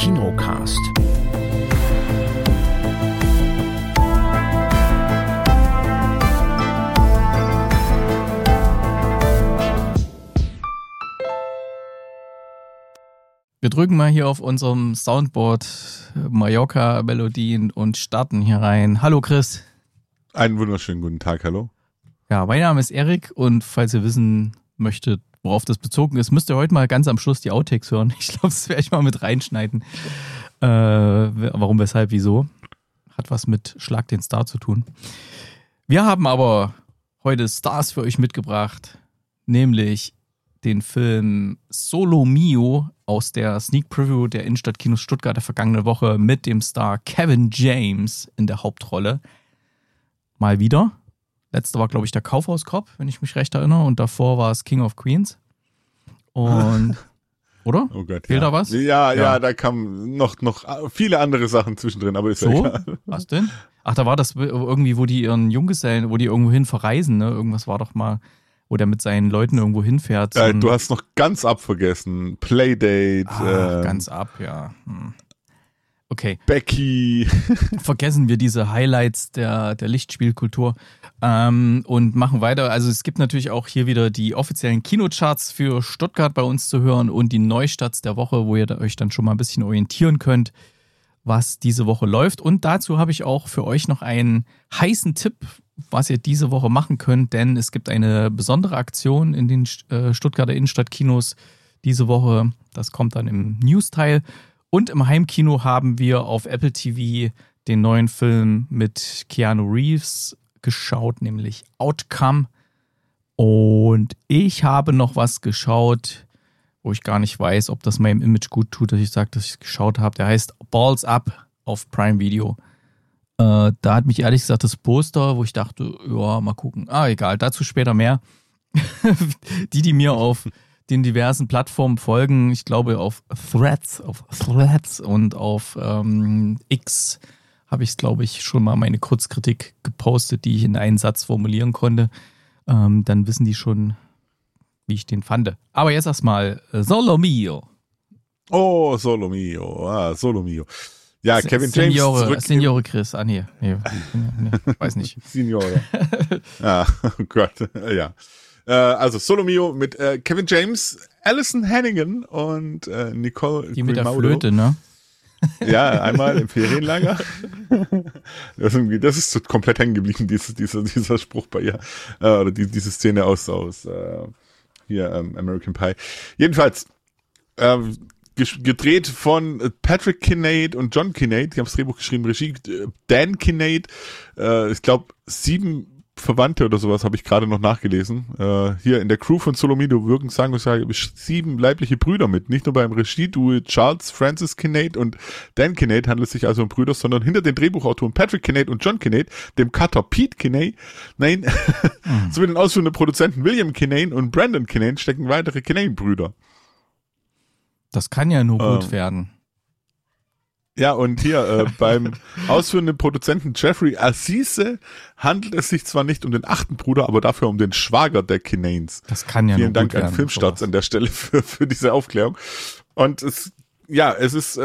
Kinocast. Wir drücken mal hier auf unserem Soundboard Mallorca-Melodien und starten hier rein. Hallo Chris. Einen wunderschönen guten Tag, hallo. Ja, mein Name ist Erik und falls ihr wissen möchtet, worauf das bezogen ist, müsst ihr heute mal ganz am Schluss die Outtakes hören. Ich glaube, das werde ich mal mit reinschneiden. Warum, weshalb, wieso? Hat was mit Schlag den Star zu tun. Wir haben aber heute Stars für euch mitgebracht, nämlich den Film Solo Mio aus der Sneak Preview der Innenstadtkinos Stuttgart der vergangenen Woche mit dem Star Kevin James in der Hauptrolle. Mal wieder. Letzter war, glaube ich, der Kaufhauskopf, wenn ich mich recht erinnere. Und davor war es King of Queens. Und, oder? Oh Gott, fehlt ja. da was? Ja, da kamen noch viele andere Sachen zwischendrin, aber ist ja egal. Was denn? Ach, da war das irgendwie, wo die ihren Junggesellen, wo die irgendwo hin verreisen, ne? Irgendwas war doch mal, wo der mit seinen Leuten irgendwo hinfährt. Du hast noch ganz abvergessen. Playdate. Ganz ab, ja. Okay. Becky. Vergessen wir diese Highlights der Lichtspielkultur und machen weiter. Also es gibt natürlich auch hier wieder die offiziellen Kinocharts für Stuttgart bei uns zu hören und die Neustarts der Woche, wo ihr euch dann schon mal ein bisschen orientieren könnt, was diese Woche läuft. Und dazu habe ich auch für euch noch einen heißen Tipp, was ihr diese Woche machen könnt, denn es gibt eine besondere Aktion in den Stuttgarter Innenstadtkinos diese Woche. Das kommt dann im News-Teil. Und im Heimkino haben wir auf Apple TV den neuen Film mit Keanu Reeves geschaut, nämlich Outcome. Und ich habe noch was geschaut, wo ich gar nicht weiß, ob das meinem Image gut tut, dass ich sage, dass ich es geschaut habe. Der heißt Balls Up auf Prime Video. Da hat mich ehrlich gesagt das Poster, wo ich dachte, ja, mal gucken. Egal, dazu später mehr. die mir auf den diversen Plattformen folgen, ich glaube auf Threads und auf X habe ich, glaube ich, schon mal meine Kurzkritik gepostet, die ich in einen Satz formulieren konnte. Dann wissen die schon, wie ich den fand. Aber jetzt erstmal Solo Mio. Oh, Solo Mio. Solo Mio. Ja, Kevin James zurück. Signore Chris, nee, weiß nicht. Signore. Oh Gott, ja. Also Solo Mio mit Kevin James, Alison Hannigan und Nicole die mit Grimaudo. Der Flöte, ne? Ja, einmal im Ferienlager. Das ist so komplett hängen geblieben, dieser Spruch bei ihr. Oder diese Szene aus American Pie. Jedenfalls gedreht von Patrick Kinnaid und John Kinnaid. Die haben das Drehbuch geschrieben, Regie Dan Kinnaid. Ich glaube 7 Verwandte oder sowas habe ich gerade noch nachgelesen. Hier in der Crew von Solo Mio wirken, sagen wir sagen, 7 leibliche Brüder mit. Nicht nur beim Regie-Duo Charles Francis Kinnaid und Dan Kinnaid handelt es sich also um Brüder, sondern hinter den Drehbuchautoren Patrick Kinnaid und John Kinnaid, dem Cutter Pete Kinnaid, sowie den ausführenden Produzenten William Kinnaid und Brandon Kinnaid stecken weitere Kinnaid-Brüder. Das kann ja nur gut werden. Ja, und hier beim ausführenden Produzenten Jeffrey Azize handelt es sich zwar nicht um den 8. Bruder, aber dafür um den Schwager der Kinnains. Das kann ja Vielen nur Dank gut werden. an Filmstarts an der Stelle für diese Aufklärung. Und es ist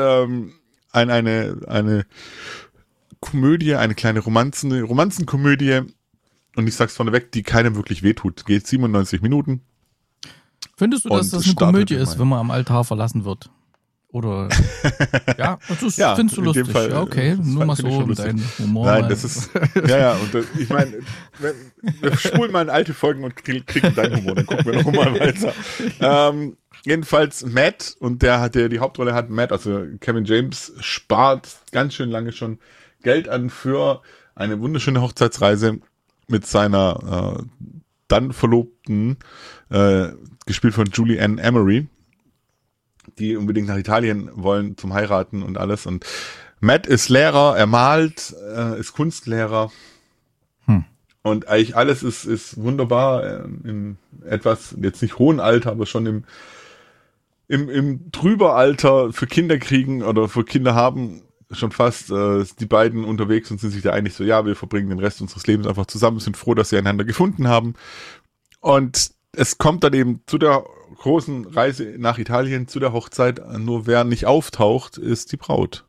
eine Komödie, eine kleine Romanzenkomödie. Und ich sag's vorneweg, die keinem wirklich wehtut. Geht 97 Minuten. Findest du, dass das eine Komödie ist, wenn man am Altar verlassen wird? Oder, ja, das findest du lustig. Fall, ja, okay, nur mal so mit deinem Humor. Nein, das ist, und ich meine, wir spulen mal in alte Folgen und kriegen deinen Humor, dann gucken wir noch mal weiter. Jedenfalls Matt, und der die Hauptrolle hat, Matt, also Kevin James, spart ganz schön lange schon Geld an für eine wunderschöne Hochzeitsreise mit seiner dann Verlobten, gespielt von Julie Ann Emery, die unbedingt nach Italien wollen zum Heiraten und alles. Und Matt ist Lehrer, er malt, ist Kunstlehrer. Und eigentlich alles ist wunderbar im etwas, jetzt nicht hohen Alter, aber schon im drüber Alter für Kinder kriegen oder für Kinder haben schon fast die beiden unterwegs und sind sich da einig so, ja, wir verbringen den Rest unseres Lebens einfach zusammen, sind froh, dass sie einander gefunden haben. Und es kommt dann eben zu der großen Reise nach Italien zu der Hochzeit. Nur wer nicht auftaucht, ist die Braut.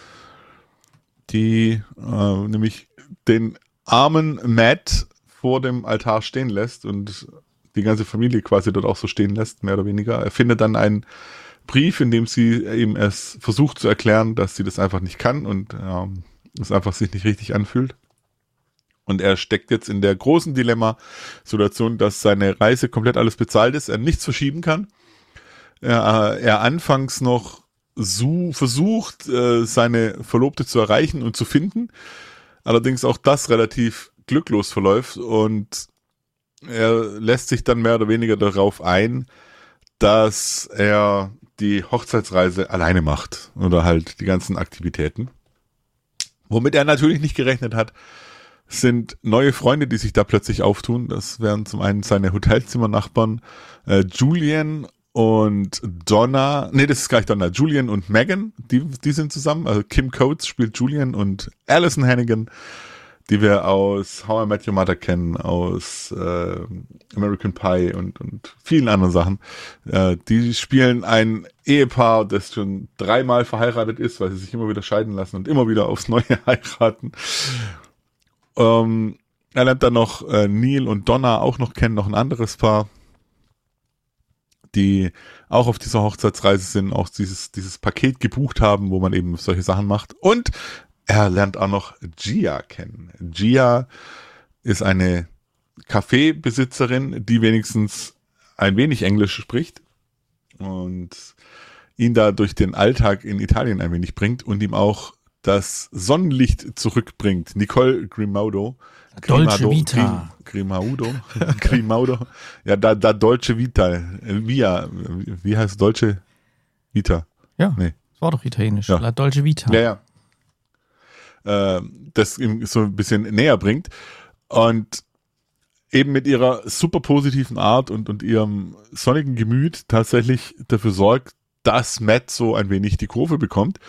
Die nämlich den armen Matt vor dem Altar stehen lässt und die ganze Familie quasi dort auch so stehen lässt, mehr oder weniger. Er findet dann einen Brief, in dem sie ihm es versucht zu erklären, dass sie das einfach nicht kann und es einfach sich nicht richtig anfühlt. Und er steckt jetzt in der großen Dilemma-Situation, dass seine Reise komplett alles bezahlt ist, er nichts verschieben kann. Er anfangs noch versucht, seine Verlobte zu erreichen und zu finden. Allerdings auch das relativ glücklos verläuft und er lässt sich dann mehr oder weniger darauf ein, dass er die Hochzeitsreise alleine macht oder halt die ganzen Aktivitäten. Womit er natürlich nicht gerechnet hat, sind neue Freunde, die sich da plötzlich auftun. Das wären zum einen seine Hotelzimmernachbarn Julian und Donna, nee, das ist gar nicht Donna, Julian und Megan, die sind zusammen. Also Kim Coates spielt Julian und Alison Hannigan, die wir aus How I Met Your Mother kennen, aus American Pie und vielen anderen Sachen. Die spielen ein Ehepaar, das schon 3-mal verheiratet ist, weil sie sich immer wieder scheiden lassen und immer wieder aufs Neue heiraten. Er lernt dann noch Neil und Donna auch noch kennen, noch ein anderes Paar, die auch auf dieser Hochzeitsreise sind, auch dieses Paket gebucht haben, wo man eben solche Sachen macht. Und er lernt auch noch Gia kennen. Gia ist eine Kaffeebesitzerin, die wenigstens ein wenig Englisch spricht und ihn da durch den Alltag in Italien ein wenig bringt und ihm auch das Sonnenlicht zurückbringt. Nicole Grimaudo. Dolce Vita. Grimaudo. Ja, da Dolce Vita. Wie heißt Dolce Vita? Ja, nee. Das war doch italienisch. Ja. La Dolce Vita. Ja. Das ihm so ein bisschen näher bringt und eben mit ihrer super positiven Art und ihrem sonnigen Gemüt tatsächlich dafür sorgt, dass Matt so ein wenig die Kurve bekommt.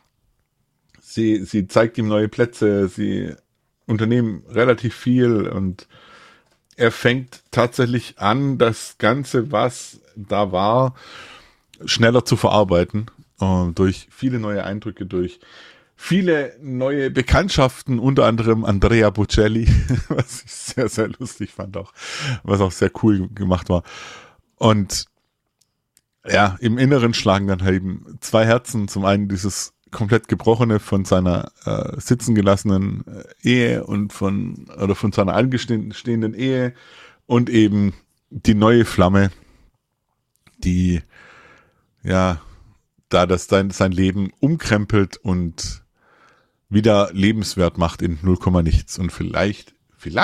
Sie zeigt ihm neue Plätze, sie unternehmen relativ viel und er fängt tatsächlich an, das Ganze, was da war, schneller zu verarbeiten, durch viele neue Eindrücke, durch viele neue Bekanntschaften, unter anderem Andrea Bocelli, was ich sehr, sehr lustig fand auch, was auch sehr cool gemacht war. Und ja, im Inneren schlagen dann halt eben 2 Herzen. Zum einen dieses komplett gebrochene von seiner sitzen gelassenen Ehe und von seiner angestehenden Ehe und eben die neue Flamme, die ja da das sein Leben umkrempelt und wieder lebenswert macht in 0, nichts. Und vielleicht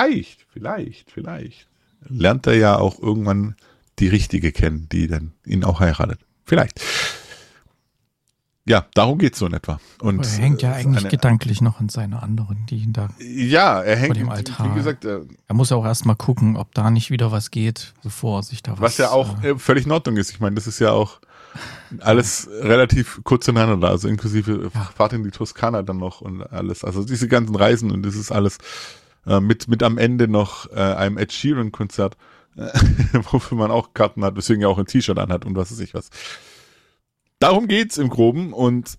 lernt er ja auch irgendwann die Richtige kennen, die dann ihn auch heiratet. Vielleicht. Ja, darum geht's so in etwa. Und er hängt ja eigentlich gedanklich noch an seiner anderen, die ihn da er hängt vor dem Altar. Wie gesagt, er muss auch erstmal gucken, ob da nicht wieder was geht, bevor sich da was ja auch völlig in Ordnung ist. Ich meine, das ist ja auch alles relativ kurz ineinander, also inklusive Fahrt in die Toskana dann noch und alles. Also diese ganzen Reisen und das ist alles mit am Ende noch einem Ed Sheeran Konzert, wofür man auch Karten hat, weswegen er auch ein T-Shirt anhat und was weiß ich was. Darum geht's im Groben und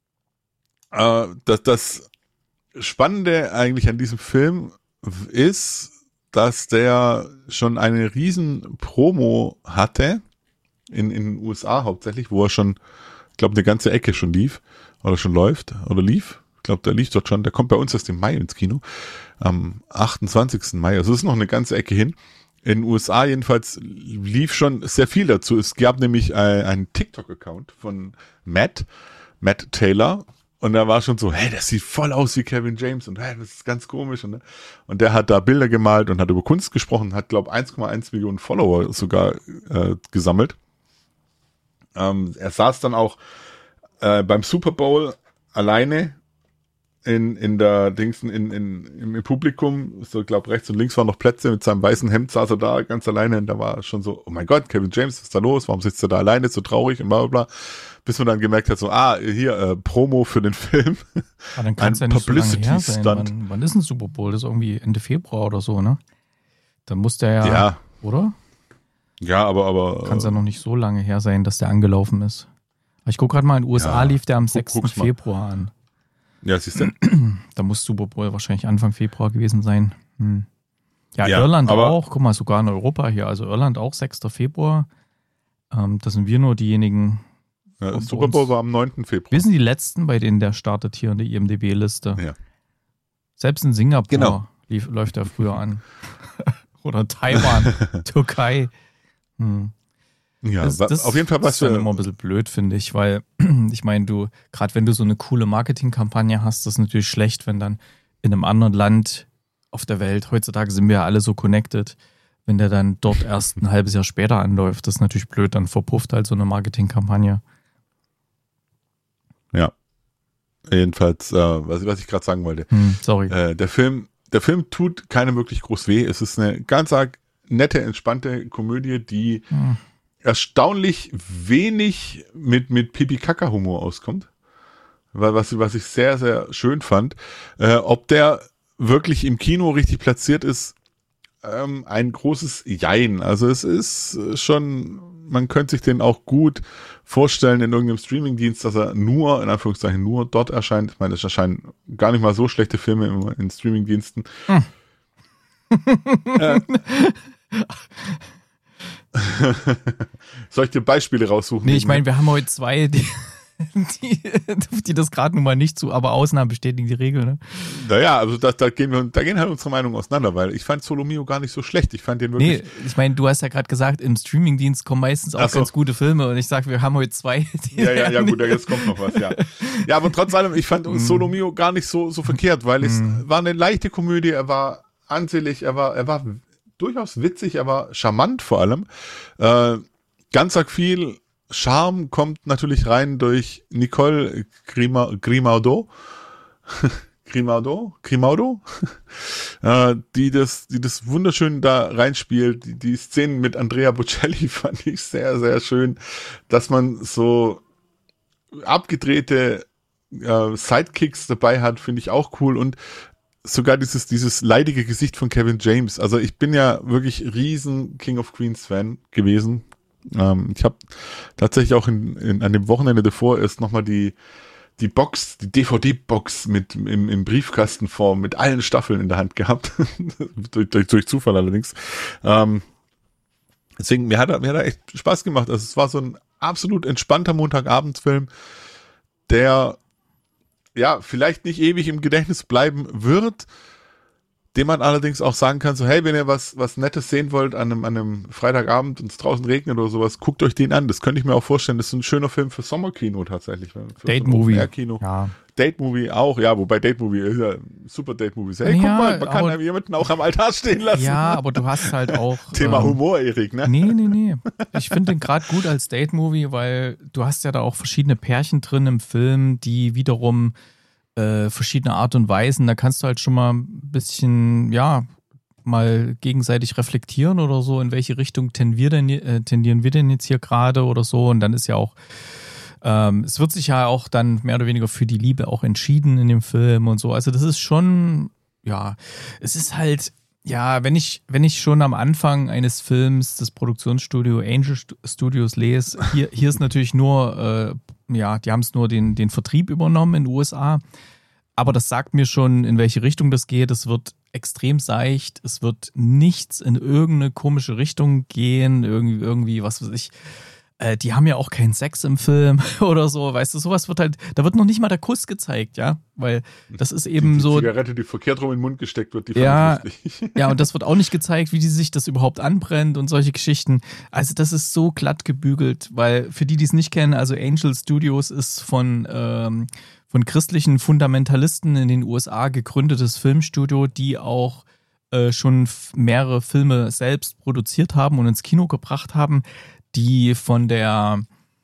das Spannende eigentlich an diesem Film ist, dass der schon eine riesen Promo hatte, in den USA hauptsächlich, wo er schon, ich glaube, eine ganze Ecke schon lief oder schon läuft oder lief. Ich glaube, der lief dort schon. Der kommt bei uns erst im Mai ins Kino, am 28. Mai. Also es ist noch eine ganze Ecke hin. In den USA jedenfalls lief schon sehr viel dazu. Es gab nämlich einen TikTok-Account von Matt Taylor. Und da war schon so, hey, das sieht voll aus wie Kevin James und hey, das ist ganz komisch. Und der hat da Bilder gemalt und hat über Kunst gesprochen, hat, glaube ich, 1,1 Millionen Follower sogar gesammelt. Er saß dann auch beim Super Bowl alleine in der Dingsen im Publikum, so glaube rechts und links waren noch Plätze, mit seinem weißen Hemd saß er da ganz alleine und da war schon so, oh mein Gott, Kevin James, was ist da los? Warum sitzt er da alleine, so traurig und bla bla bla, bis man dann gemerkt hat, so, hier, Promo für den Film. Aber dann kann es ja nicht so lange her sein. Wann ist ein Super Bowl? Das ist irgendwie Ende Februar oder so, ne? Dann muss der ja, oder? Ja, aber kann es ja noch nicht so lange her sein, dass der angelaufen ist. Aber ich gucke gerade mal, in den USA lief der am 6. Februar an. Ja, siehst du? Da muss Super Bowl wahrscheinlich Anfang Februar gewesen sein. Ja, Irland auch. Guck mal, sogar in Europa hier. Also Irland auch 6. Februar. Da sind wir nur diejenigen. Ja, Super Bowl war am 9. Februar. Wir sind die Letzten, bei denen der startet hier in der IMDb-Liste. Ja. Selbst in Singapur läuft er früher an. Oder Taiwan, Türkei. Ja, das auf jeden Fall was ist dann immer ein bisschen blöd, finde ich, weil ich meine, gerade wenn du so eine coole Marketingkampagne hast, das ist natürlich schlecht, wenn dann in einem anderen Land auf der Welt, heutzutage sind wir ja alle so connected, wenn der dann dort erst ein halbes Jahr später anläuft, das ist natürlich blöd, dann verpufft halt so eine Marketingkampagne. Ja. Jedenfalls, was ich gerade sagen wollte. Sorry. Der Film tut keinem wirklich groß weh. Es ist eine ganz nette, entspannte Komödie, die erstaunlich wenig mit Pipi-Kaka-Humor auskommt. Was ich sehr, sehr schön fand. Ob der wirklich im Kino richtig platziert ist, ein großes Jein. Also es ist schon, man könnte sich den auch gut vorstellen in irgendeinem Streamingdienst, dass er nur, in Anführungszeichen, nur dort erscheint. Ich meine, es erscheinen gar nicht mal so schlechte Filme in Streamingdiensten. Soll ich dir Beispiele raussuchen? Nee, ich meine, wir haben heute zwei, die das gerade nun mal nicht zu, aber Ausnahmen bestätigen die Regel, ne? Naja, also da gehen halt unsere Meinungen auseinander, weil ich fand Solo Mio gar nicht so schlecht. Ich fand den wirklich... Nee, ich meine, du hast ja gerade gesagt, im Streamingdienst kommen meistens auch ganz gute Filme und ich sag, wir haben heute zwei. Ja, gut, jetzt kommt noch was, ja. Ja, aber trotz allem, ich fand Solo Mio gar nicht so verkehrt, weil es war eine leichte Komödie, er war ansehlich, er war durchaus witzig, er war charmant vor allem. Ganz arg viel Charme kommt natürlich rein durch Nicole Grimaudo, die das wunderschön da reinspielt. Die Szenen mit Andrea Bocelli fand ich sehr, sehr schön, dass man so abgedrehte Sidekicks dabei hat, finde ich auch cool, und sogar dieses leidige Gesicht von Kevin James. Also ich bin ja wirklich riesen King of Queens Fan gewesen. Ich habe tatsächlich auch an dem Wochenende davor erst nochmal die Box, die DVD-Box im Briefkastenform mit allen Staffeln in der Hand gehabt. durch Zufall allerdings. Deswegen, mir hat er echt Spaß gemacht. Also es war so ein absolut entspannter Montagabendsfilm, der ja vielleicht nicht ewig im Gedächtnis bleiben wird, dem man allerdings auch sagen kann, so hey, wenn ihr was Nettes sehen wollt an einem Freitagabend und es draußen regnet oder sowas, guckt euch den an. Das könnte ich mir auch vorstellen. Das ist ein schöner Film für Sommerkino tatsächlich. Date-Movie. Ja. Date-Movie auch, ja, wobei Date-Movie ist ja super Date-Movie. Hey, guck mal, man kann jemanden auch am Altar stehen lassen. Ja, aber du hast halt auch... Thema Humor, Erik, ne? Nee. Ich finde den gerade gut als Date-Movie, weil du hast ja da auch verschiedene Pärchen drin im Film, die wiederum verschiedene Art und Weisen, da kannst du halt schon mal ein bisschen, ja, mal gegenseitig reflektieren oder so, in welche Richtung tendieren wir denn jetzt hier gerade oder so, und dann ist ja auch, es wird sich ja auch dann mehr oder weniger für die Liebe auch entschieden in dem Film und so, also das ist schon, ja, es ist halt, ja, wenn ich schon am Anfang eines Films das Produktionsstudio Angel Studios lese, hier ist natürlich nur, die haben es nur den Vertrieb übernommen in den USA, aber das sagt mir schon, in welche Richtung das geht. Es wird extrem seicht, es wird nichts in irgendeine komische Richtung gehen, irgendwie, was weiß ich. Die haben ja auch keinen Sex im Film oder so, weißt du, sowas wird halt, da wird noch nicht mal der Kuss gezeigt, ja, weil das ist eben die so... Die Zigarette, die verkehrt rum in den Mund gesteckt wird, die fand ich lustig. Ja, und das wird auch nicht gezeigt, wie die sich das überhaupt anbrennt und solche Geschichten. Also das ist so glatt gebügelt, weil für die es nicht kennen, also Angel Studios ist von christlichen Fundamentalisten in den USA gegründetes Filmstudio, die auch schon mehrere Filme selbst produziert haben und ins Kino gebracht haben, die von der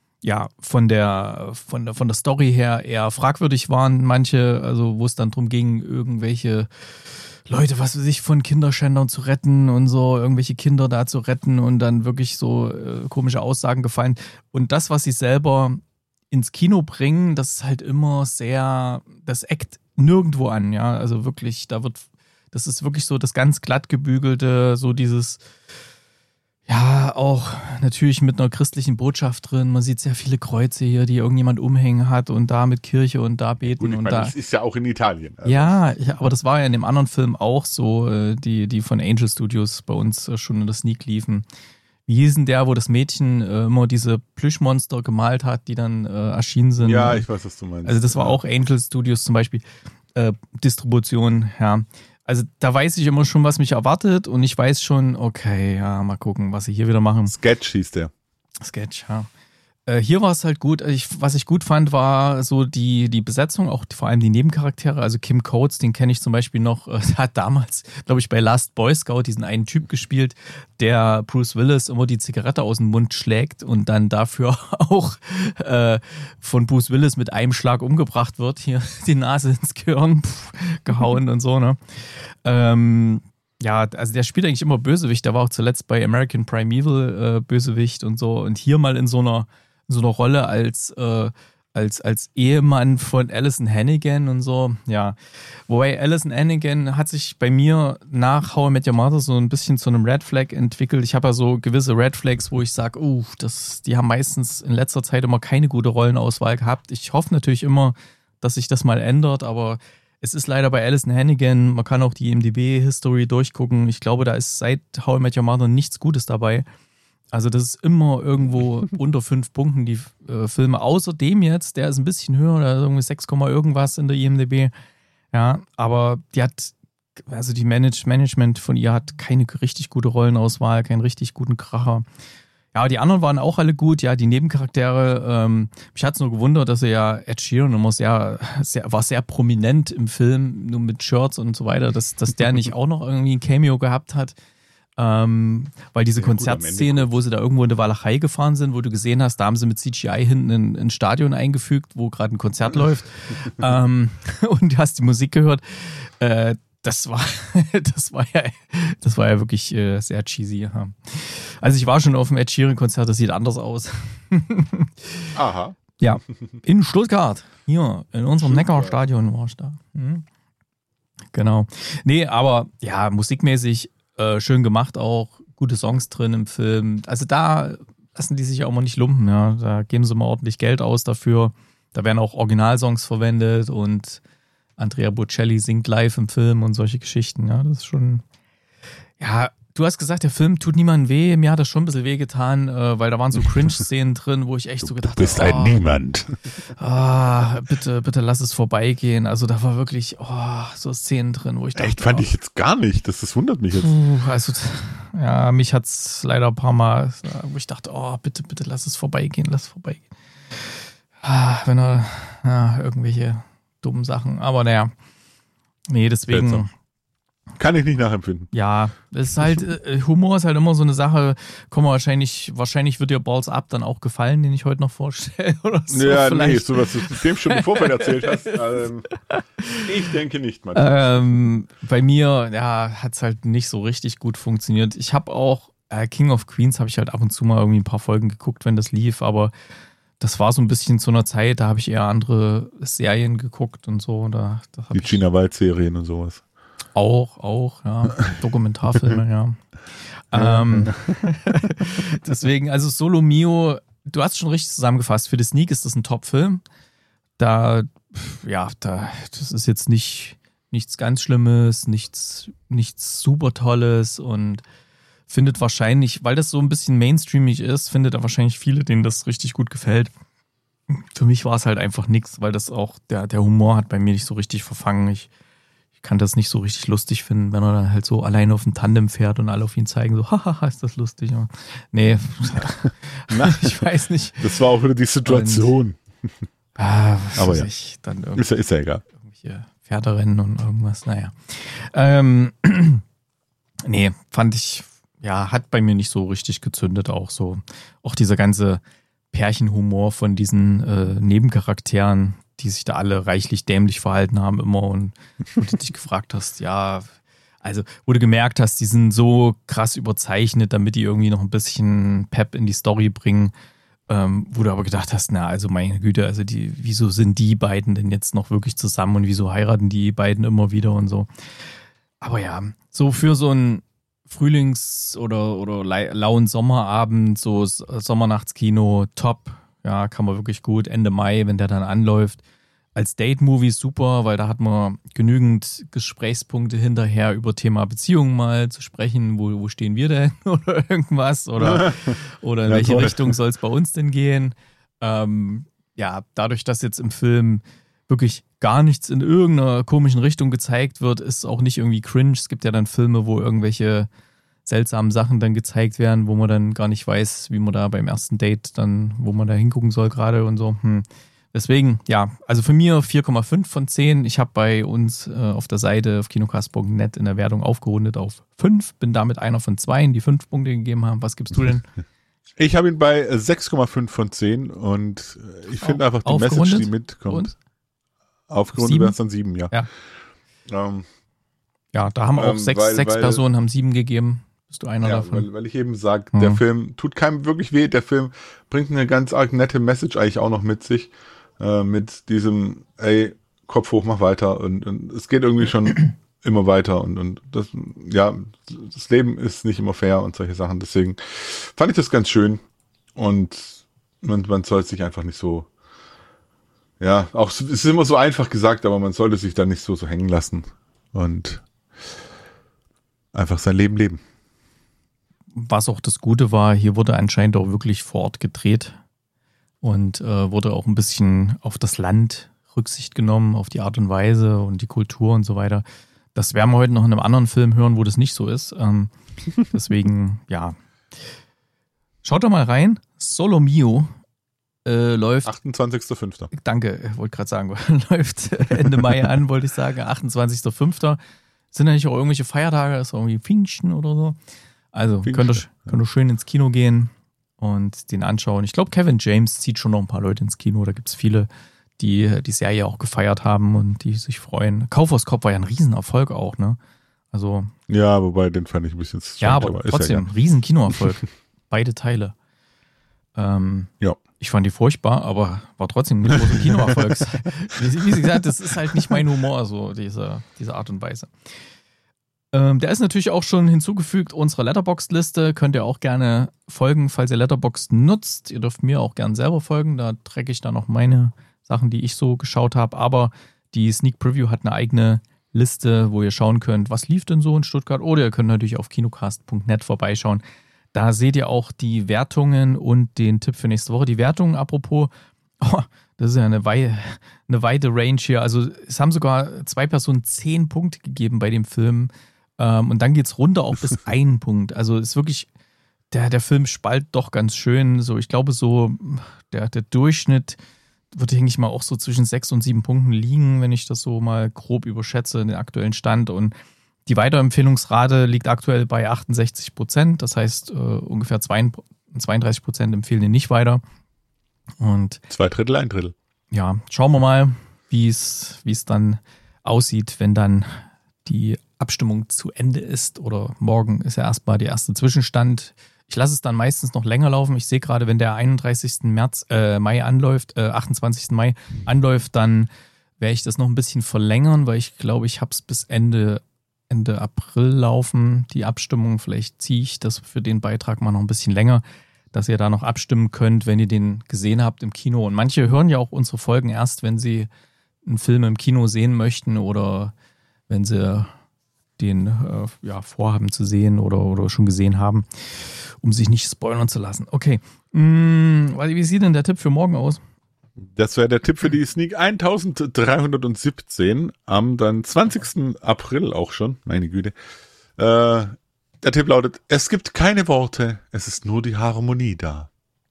Story her eher fragwürdig waren, manche, also wo es dann drum ging, irgendwelche Leute, was weiß ich, von Kinderschändern zu retten und so, irgendwelche Kinder da zu retten und dann wirklich so komische Aussagen gefallen. Und das, was sie selber ins Kino bringen, das ist halt immer sehr, das eckt nirgendwo an, ja, also wirklich, das ist wirklich so das ganz glatt gebügelte, so dieses, Ja, auch natürlich mit einer christlichen Botschaft drin. Man sieht sehr viele Kreuze hier, die irgendjemand umhängen hat und da mit Kirche und da beten. Gut, ich und meine, da. das ist ja auch in Italien. Also. Ja, aber das war ja in dem anderen Film auch so, die von Angel Studios bei uns schon in der Sneak liefen. Wie hieß denn der, wo das Mädchen immer diese Plüschmonster gemalt hat, die dann erschienen sind? Ja, ich weiß, was du meinst. Also das war auch Angel Studios zum Beispiel. Distribution, ja. Also da weiß ich immer schon, was mich erwartet und ich weiß schon, okay, ja, mal gucken, was sie hier wieder machen. Sketch hieß der. Sketch, ja. Hier war es halt gut. Was ich gut fand, war so die Besetzung, auch vor allem die Nebencharaktere. Also Kim Coates, den kenne ich zum Beispiel noch, hat damals, glaube ich, bei Last Boy Scout diesen einen Typ gespielt, der Bruce Willis immer die Zigarette aus dem Mund schlägt und dann dafür auch von Bruce Willis mit einem Schlag umgebracht wird. Hier die Nase ins Gehirn gehauen und so, ne? Ja, also der spielt eigentlich immer Bösewicht. Der war auch zuletzt bei American Primeval Bösewicht und so. Und hier mal in so einer Rolle als Ehemann von Alyson Hannigan und so. Ja, wobei Alyson Hannigan hat sich bei mir nach How I Met Your Mother so ein bisschen zu einem Red Flag entwickelt. Ich habe ja so gewisse Red Flags, wo ich sage, die haben meistens in letzter Zeit immer keine gute Rollenauswahl gehabt. Ich hoffe natürlich immer, dass sich das mal ändert, aber es ist leider bei Alyson Hannigan, man kann auch die IMDb-History durchgucken. Ich glaube, da ist seit How I Met Your Mother nichts Gutes dabei. Also das ist immer irgendwo unter 5 Punkten, die Filme. Außerdem jetzt, der ist ein bisschen höher, da ist irgendwie 6, irgendwas in der IMDb. Ja, aber die Management von ihr hat keine richtig gute Rollenauswahl, keinen richtig guten Kracher. Ja, die anderen waren auch alle gut. Ja, die Nebencharaktere, mich hat es nur gewundert, dass er ja Ed Sheeran immer war sehr prominent im Film, nur mit Shirts und so weiter, dass der nicht auch noch irgendwie ein Cameo gehabt hat. Weil diese Konzertszene, wo sie da irgendwo in der Walachei gefahren sind, wo du gesehen hast, da haben sie mit CGI hinten ein Stadion eingefügt, wo gerade ein Konzert läuft. Und du hast die Musik gehört. Das war ja wirklich sehr cheesy. Ja. Also ich war schon auf dem Ed Sheeran-Konzert, das sieht anders aus. Aha. Ja, in Stuttgart, hier in unserem Neckarstadion war ich da. Genau. Nee, aber ja, musikmäßig schön gemacht auch, gute Songs drin im Film. Also da lassen die sich auch mal nicht lumpen, ja. Da geben sie mal ordentlich Geld aus dafür. Da werden auch Originalsongs verwendet und Andrea Bocelli singt live im Film und solche Geschichten, ja. Das ist schon, ja, du hast gesagt, der Film tut niemandem weh. Mir hat das schon ein bisschen weh getan, weil da waren so Cringe-Szenen drin, wo ich echt so gedacht habe, du bist ein Niemand. Bitte lass es vorbeigehen. Also da war wirklich so Szenen drin, wo ich dachte, echt, fand ich jetzt gar nicht. Das wundert mich jetzt. Also, ja, mich hat es leider ein paar Mal, wo ich dachte, bitte lass es vorbeigehen. Wenn er, irgendwelche dummen Sachen. Aber naja, nee, deswegen... Seltsam. Kann ich nicht nachempfinden. Ja, es ist halt, Humor ist halt immer so eine Sache, wahrscheinlich wird dir Balls Up dann auch gefallen, den ich heute noch vorstelle oder so. Ja, vielleicht. nee, so was du dem schon im Vorfeld erzählt hast. Ich denke nicht, Mann. Bei mir, ja, hat es halt nicht so richtig gut funktioniert. Ich habe auch King of Queens habe ich halt ab und zu mal irgendwie ein paar Folgen geguckt, wenn das lief, aber das war so ein bisschen zu einer Zeit, da habe ich eher andere Serien geguckt und so. Die Gina Wild-Serien und sowas. Auch, ja. Dokumentarfilme, ja. Deswegen, also Solo Mio, du hast schon richtig zusammengefasst. Für die Sneak ist das ein Top-Film. Das ist jetzt nichts ganz Schlimmes, nichts super Tolles und findet wahrscheinlich, weil das so ein bisschen mainstreamig ist, findet er wahrscheinlich viele, denen das richtig gut gefällt. Für mich war es halt einfach nichts, weil das auch, der Humor hat bei mir nicht so richtig verfangen. Ich kann das nicht so richtig lustig finden, wenn er dann halt so alleine auf dem Tandem fährt und alle auf ihn zeigen, so, haha, ist das lustig. Nee, ich weiß nicht. Das war auch wieder die Situation. Aber ja. Dann ist ja egal. Irgendwelche Pferderennen und irgendwas, naja. Nee, fand ich, ja, hat bei mir nicht so richtig gezündet, auch so. Auch dieser ganze Pärchenhumor von diesen Nebencharakteren, die sich da alle reichlich dämlich verhalten haben immer und wo du dich gefragt hast, ja, also wo du gemerkt hast, die sind so krass überzeichnet, damit die irgendwie noch ein bisschen Pep in die Story bringen, wo du aber gedacht hast, na, also meine Güte, also wieso sind die beiden denn jetzt noch wirklich zusammen und wieso heiraten die beiden immer wieder und so. Aber ja, so für so ein Frühlings- oder lauen Sommerabend, so Sommernachtskino, top. Ja, kann man wirklich gut. Ende Mai, wenn der dann anläuft. Als Date-Movie super, weil da hat man genügend Gesprächspunkte hinterher über Thema Beziehungen mal zu sprechen. Wo stehen wir denn? Oder irgendwas? Oder in welche Richtung soll es bei uns denn gehen? Ja, dadurch, dass jetzt im Film wirklich gar nichts in irgendeiner komischen Richtung gezeigt wird, ist auch nicht irgendwie cringe. Es gibt ja dann Filme, wo irgendwelche seltsamen Sachen dann gezeigt werden, wo man dann gar nicht weiß, wie man da beim ersten Date dann, wo man da hingucken soll gerade und so. Deswegen, ja, also für mir 4,5 von 10. Ich habe bei uns auf der Seite auf kinocast.net in der Wertung aufgerundet auf 5. Bin damit einer von 2, die 5 Punkte gegeben haben. Was gibst du denn? Ich habe ihn bei 6,5 von 10 und ich finde einfach die Message, die mitkommt. Und? Aufgerundet wäre es dann 7, ja. Ja, da haben auch sechs Personen haben 7 gegeben. Bist du einer davon? Weil ich eben sage, der Film tut keinem wirklich weh. Der Film bringt eine ganz arg nette Message eigentlich auch noch mit sich. Mit diesem, ey, Kopf hoch, mach weiter. Und es geht irgendwie schon immer weiter. Und das, ja, das Leben ist nicht immer fair und solche Sachen. Deswegen fand ich das ganz schön. Und man soll sich einfach nicht so, ja, auch es ist immer so einfach gesagt, aber man sollte sich da nicht so hängen lassen. Und einfach sein Leben leben. Was auch das Gute war, hier wurde anscheinend auch wirklich vor Ort gedreht und wurde auch ein bisschen auf das Land Rücksicht genommen, auf die Art und Weise und die Kultur und so weiter. Das werden wir heute noch in einem anderen Film hören, wo das nicht so ist. Deswegen, ja. Schaut doch mal rein. Solo Mio läuft. 28.05. Danke, wollte gerade sagen, läuft Ende Mai an, wollte ich sagen. 28.05. Sind da nicht auch irgendwelche Feiertage? Ist irgendwie Pfingsten oder so? Also könnt ihr schön ins Kino gehen und den anschauen. Ich glaube, Kevin James zieht schon noch ein paar Leute ins Kino. Da gibt es viele, die die Serie auch gefeiert haben und die sich freuen. Kaufhaus Cop war ja ein Riesenerfolg auch, ne? Also. Ja, wobei, den fand ich ein bisschen strange, ja, aber trotzdem, riesen Kinoerfolg. Beide Teile. Ja. Ich fand die furchtbar, aber war trotzdem ein großer Kinoerfolg. Wie gesagt, das ist halt nicht mein Humor, so diese Art und Weise. Der ist natürlich auch schon hinzugefügt unserer Letterboxd-Liste. Könnt ihr auch gerne folgen, falls ihr Letterboxd nutzt. Ihr dürft mir auch gerne selber folgen. Da tracke ich dann noch meine Sachen, die ich so geschaut habe. Aber die Sneak Preview hat eine eigene Liste, wo ihr schauen könnt, was lief denn so in Stuttgart. Oder ihr könnt natürlich auf kinocast.net vorbeischauen. Da seht ihr auch die Wertungen und den Tipp für nächste Woche. Die Wertungen, apropos, das ist ja eine weite Range hier. Also es haben sogar 2 Personen 10 Punkte gegeben bei dem Film. Und dann geht es runter auch bis 1 Punkt. Also ist wirklich, der Film spaltet doch ganz schön. So, ich glaube, so der Durchschnitt wird, denke ich mal, auch so zwischen 6 und 7 Punkten liegen, wenn ich das so mal grob überschätze, den aktuellen Stand. Und die Weiterempfehlungsrate liegt aktuell bei 68%. Das heißt, ungefähr 32% empfehlen ihn nicht weiter. Und 2 Drittel, 1 Drittel. Ja, schauen wir mal, wie es dann aussieht, wenn dann die Abstimmung zu Ende ist. Oder morgen ist ja erstmal der erste Zwischenstand. Ich lasse es dann meistens noch länger laufen. Ich sehe gerade, wenn der 31. Mai anläuft, 28. Mai anläuft, dann werde ich das noch ein bisschen verlängern, weil ich glaube, ich habe es bis Ende April laufen, die Abstimmung. Vielleicht ziehe ich das für den Beitrag mal noch ein bisschen länger, dass ihr da noch abstimmen könnt, wenn ihr den gesehen habt im Kino. Und manche hören ja auch unsere Folgen erst, wenn sie einen Film im Kino sehen möchten oder wenn sie den vorhaben zu sehen oder schon gesehen haben, um sich nicht spoilern zu lassen. Okay, wie sieht denn der Tipp für morgen aus? Das wäre der Tipp für die Sneak 1317 am dann 20. April auch schon, meine Güte. Der Tipp lautet, es gibt keine Worte, es ist nur die Harmonie da.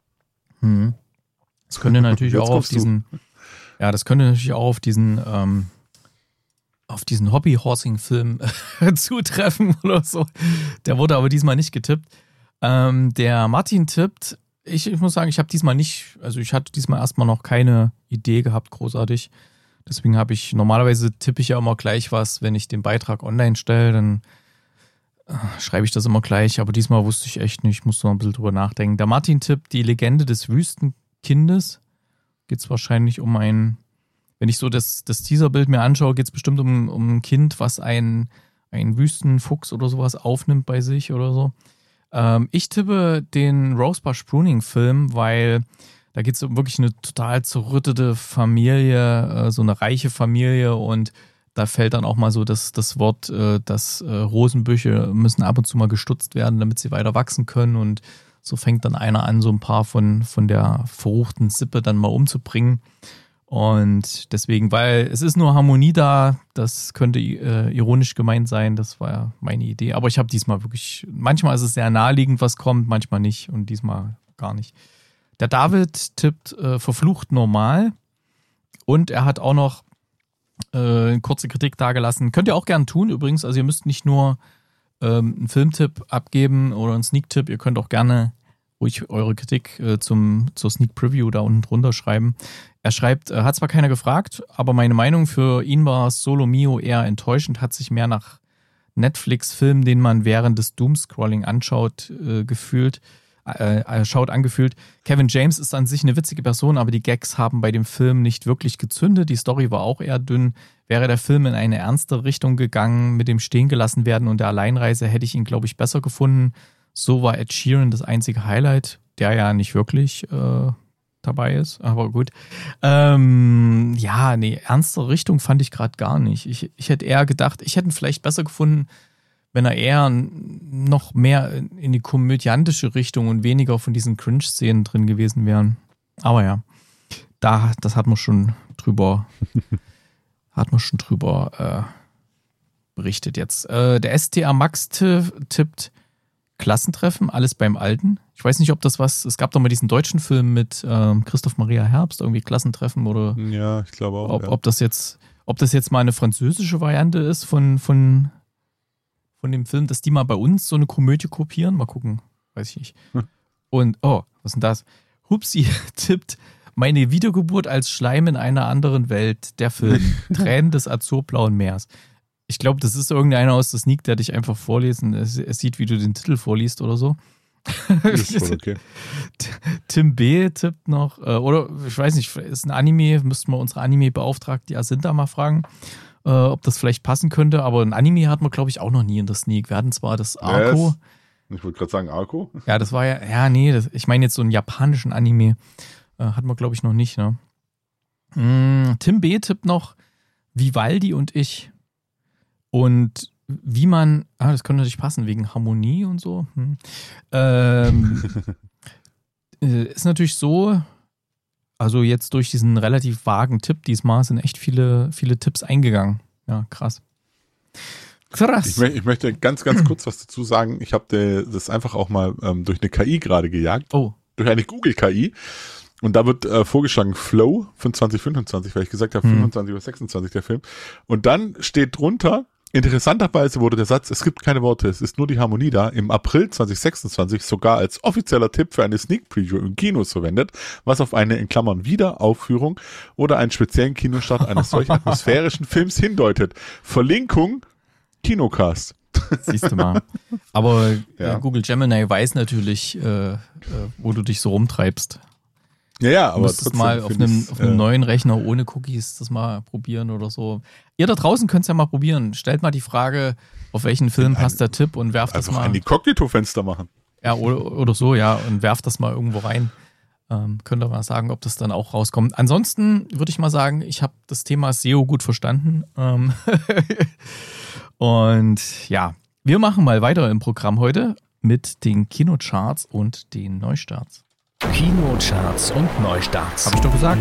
Das könnte natürlich auch auf diesen, das könnte natürlich auch auf diesen Hobby-Horsing-Film zutreffen oder so. Der wurde aber diesmal nicht getippt. Der Martin tippt, ich muss sagen, ich hatte diesmal erstmal noch keine Idee gehabt, großartig. Deswegen normalerweise tippe ich ja immer gleich was, wenn ich den Beitrag online stelle, dann schreibe ich das immer gleich, aber diesmal wusste ich echt nicht, ich musste noch ein bisschen drüber nachdenken. Der Martin tippt die Legende des Wüstenkindes. Geht es wahrscheinlich um wenn ich so das Teaserbild mir anschaue, geht es bestimmt um ein Kind, was ein ein Wüstenfuchs oder sowas aufnimmt bei sich oder so. Ich tippe den Rosebush Pruning-Film, weil da geht es um wirklich eine total zerrüttete Familie, so eine reiche Familie, und da fällt dann auch mal so das Wort, dass Rosenbüsche müssen ab und zu mal gestutzt werden, damit sie weiter wachsen können, und so fängt dann einer an, so ein paar von der verruchten Sippe dann mal umzubringen. Und deswegen, weil es ist nur Harmonie da, das könnte ironisch gemeint sein, das war ja meine Idee. Aber ich habe diesmal wirklich, manchmal ist es sehr naheliegend, was kommt, manchmal nicht, und diesmal gar nicht. Der David tippt verflucht normal, und er hat auch noch eine kurze Kritik dagelassen. Könnt ihr auch gerne tun übrigens, also ihr müsst nicht nur einen Filmtipp abgeben oder einen Sneak-Tipp, ihr könnt auch gerne ruhig eure Kritik zur Sneak Preview da unten drunter schreiben. Er schreibt, hat zwar keiner gefragt, aber meine Meinung für ihn war Solo Mio eher enttäuschend, hat sich mehr nach Netflix-Film, den man während des Doomscrolling anschaut, angefühlt. Kevin James ist an sich eine witzige Person, aber die Gags haben bei dem Film nicht wirklich gezündet. Die Story war auch eher dünn. Wäre der Film in eine ernste Richtung gegangen, mit dem Stehen gelassen werden und der Alleinreise, hätte ich ihn, glaube ich, besser gefunden. So war Ed Sheeran das einzige Highlight, der ja nicht wirklich dabei ist, aber gut. Ernste Richtung fand ich gerade gar nicht. Ich hätte eher gedacht, ich hätte ihn vielleicht besser gefunden, wenn er eher noch mehr in die komödiantische Richtung und weniger von diesen Cringe-Szenen drin gewesen wären. Aber ja, das hat man schon drüber berichtet jetzt. Der STA Max tippt Klassentreffen, alles beim Alten. Ich weiß nicht, ob das es gab doch mal diesen deutschen Film mit Christoph Maria Herbst, irgendwie Klassentreffen, oder ja, ich glaube auch. Ob das jetzt mal eine französische Variante ist von dem Film, dass die mal bei uns so eine Komödie kopieren. Mal gucken, weiß ich nicht. Und, was ist denn das? Hupsi tippt meine Wiedergeburt als Schleim in einer anderen Welt, der Film. Tränen des azurblauen Meers. Ich glaube, das ist irgendeiner aus der Sneak, der dich einfach vorlesen. Es sieht, wie du den Titel vorliest oder so. Das ist voll okay. Tim B. tippt noch, oder ich weiß nicht, ist ein Anime, müssten wir unsere Anime-Beauftragte Jacinta mal fragen, ob das vielleicht passen könnte, aber ein Anime hatten wir, glaube ich, auch noch nie in der Sneak. Wir hatten zwar das Arco. Ich wollte gerade sagen Arco. Ja, das war ich meine jetzt so einen japanischen Anime. Hatten wir, glaube ich, noch nicht, ne? Tim B. tippt noch Vivaldi und ich. Und wie man, das könnte natürlich passen, wegen Harmonie und so. Ist natürlich so, also jetzt durch diesen relativ vagen Tipp diesmal sind echt viele Tipps eingegangen. Ja, krass. Krass. Ich möchte ganz kurz was dazu sagen. Ich habe das einfach auch mal durch eine KI gerade gejagt. Oh. Durch eine Google-KI. Und da wird vorgeschlagen Flow von 2025, weil ich gesagt habe 25 oder 26 der Film. Und dann steht drunter, interessanterweise wurde der Satz, es gibt keine Worte, es ist nur die Harmonie da, im April 2026 sogar als offizieller Tipp für eine Sneak Preview im Kinos verwendet, was auf eine, in Klammern, Wiederaufführung oder einen speziellen Kinostart eines solch atmosphärischen Films hindeutet. Verlinkung, Kinocast. Siehst du mal. Aber Google Gemini weiß natürlich, wo du dich so rumtreibst. Ja, aber du musst mal auf einem neuen Rechner ohne Cookies das mal probieren oder so. Ihr da draußen könnt es ja mal probieren. Stellt mal die Frage, auf welchen Film passt der Tipp, und werft das mal. Einfach ein Inkognito-Fenster machen. Ja, oder so, ja, und werft das mal irgendwo rein. Könnt ihr mal sagen, ob das dann auch rauskommt. Ansonsten würde ich mal sagen, ich habe das Thema SEO gut verstanden. Und ja, wir machen mal weiter im Programm heute mit den Kinocharts und den Neustarts. Kinocharts und Neustarts. Hab ich doch gesagt.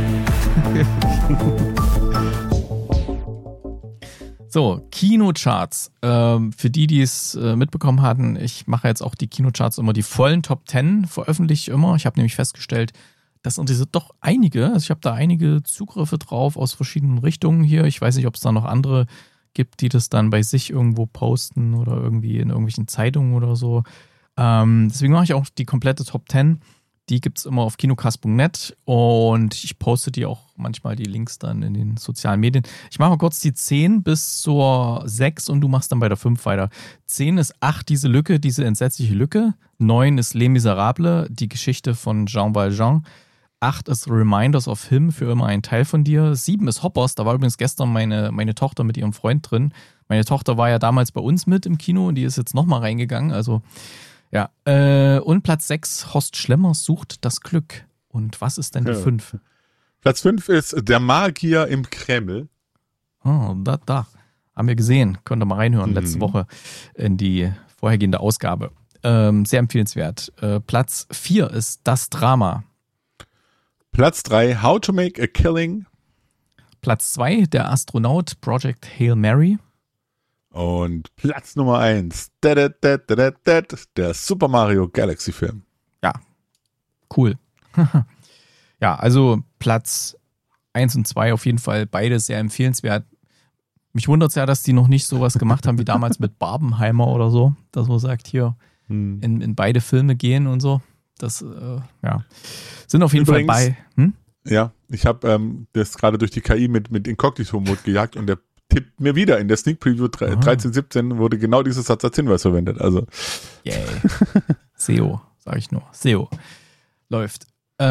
So, Kinocharts. Für die es mitbekommen hatten, ich mache jetzt auch die Kinocharts immer, die vollen Top 10 veröffentliche ich immer. Ich habe nämlich festgestellt, das interessiert doch einige. Also ich habe da einige Zugriffe drauf aus verschiedenen Richtungen hier. Ich weiß nicht, ob es da noch andere gibt, die das dann bei sich irgendwo posten oder irgendwie in irgendwelchen Zeitungen oder so. Deswegen mache ich auch die komplette Top 10. Die gibt es immer auf kinocast.net und ich poste die auch manchmal die Links dann in den sozialen Medien. Ich mache mal kurz die 10 bis zur 6 und du machst dann bei der 5 weiter. 10 ist 8, diese Lücke, diese entsetzliche Lücke. 9 ist Les Miserables, die Geschichte von Jean Valjean. 8 ist Reminders of Him, für immer ein Teil von dir. 7 ist Hoppers, da war übrigens gestern meine Tochter mit ihrem Freund drin. Meine Tochter war ja damals bei uns mit im Kino und die ist jetzt nochmal reingegangen. Also, ja. Und Platz 6, Horst Schlemmers sucht das Glück. Und was ist denn die 5? Platz 5 ist Der Magier im Kreml. Oh, da. Haben wir gesehen. Könnt ihr mal reinhören, letzte Woche in die vorhergehende Ausgabe. Sehr empfehlenswert. Platz 4 ist Das Drama. Platz 3, How to Make a Killing. Platz 2, Der Astronaut, Project Hail Mary. Und Platz Nummer 1, der Super Mario Galaxy Film. Ja, cool. Ja, also Platz 1 und 2 auf jeden Fall beide sehr empfehlenswert. Mich wundert es ja, dass die noch nicht sowas gemacht haben wie damals mit Barbenheimer oder so, dass man sagt, hier in beide Filme gehen und so. Das, sind auf jeden Fall bei. Ja, ich habe das gerade durch die KI mit Inkognito-Mode gejagt und der tippt mir wieder. In der Sneak Preview 13.17 wurde genau dieser Satz als Hinweis verwendet. Also. Yay. SEO, sage ich nur. SEO. Läuft.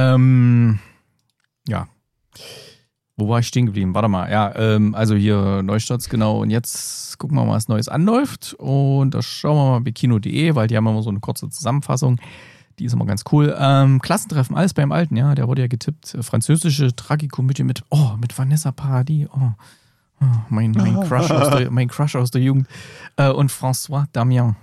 Ja. Wo war ich stehen geblieben? Warte mal. Ja, also hier Neustarts, genau. Und jetzt gucken wir mal, was Neues anläuft. Und da schauen wir mal bei kino.de, weil die haben immer so eine kurze Zusammenfassung. Die ist immer ganz cool. Klassentreffen, alles beim Alten, ja, der wurde ja getippt. Französische Tragikomödie mit Vanessa Paradis. Mein Crush aus der Jugend. Und François Damiens.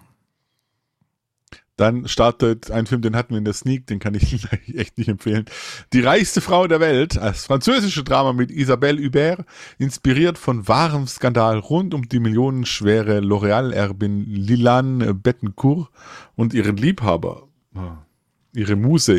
Dann startet ein Film, den hatten wir in der Sneak, den kann ich echt nicht empfehlen. Die reichste Frau der Welt, als französische Drama mit Isabelle Hubert, inspiriert von wahrem Skandal rund um die millionenschwere L'Oréal-Erbin Lilane Bettencourt und ihren Liebhaber, ihre Muse,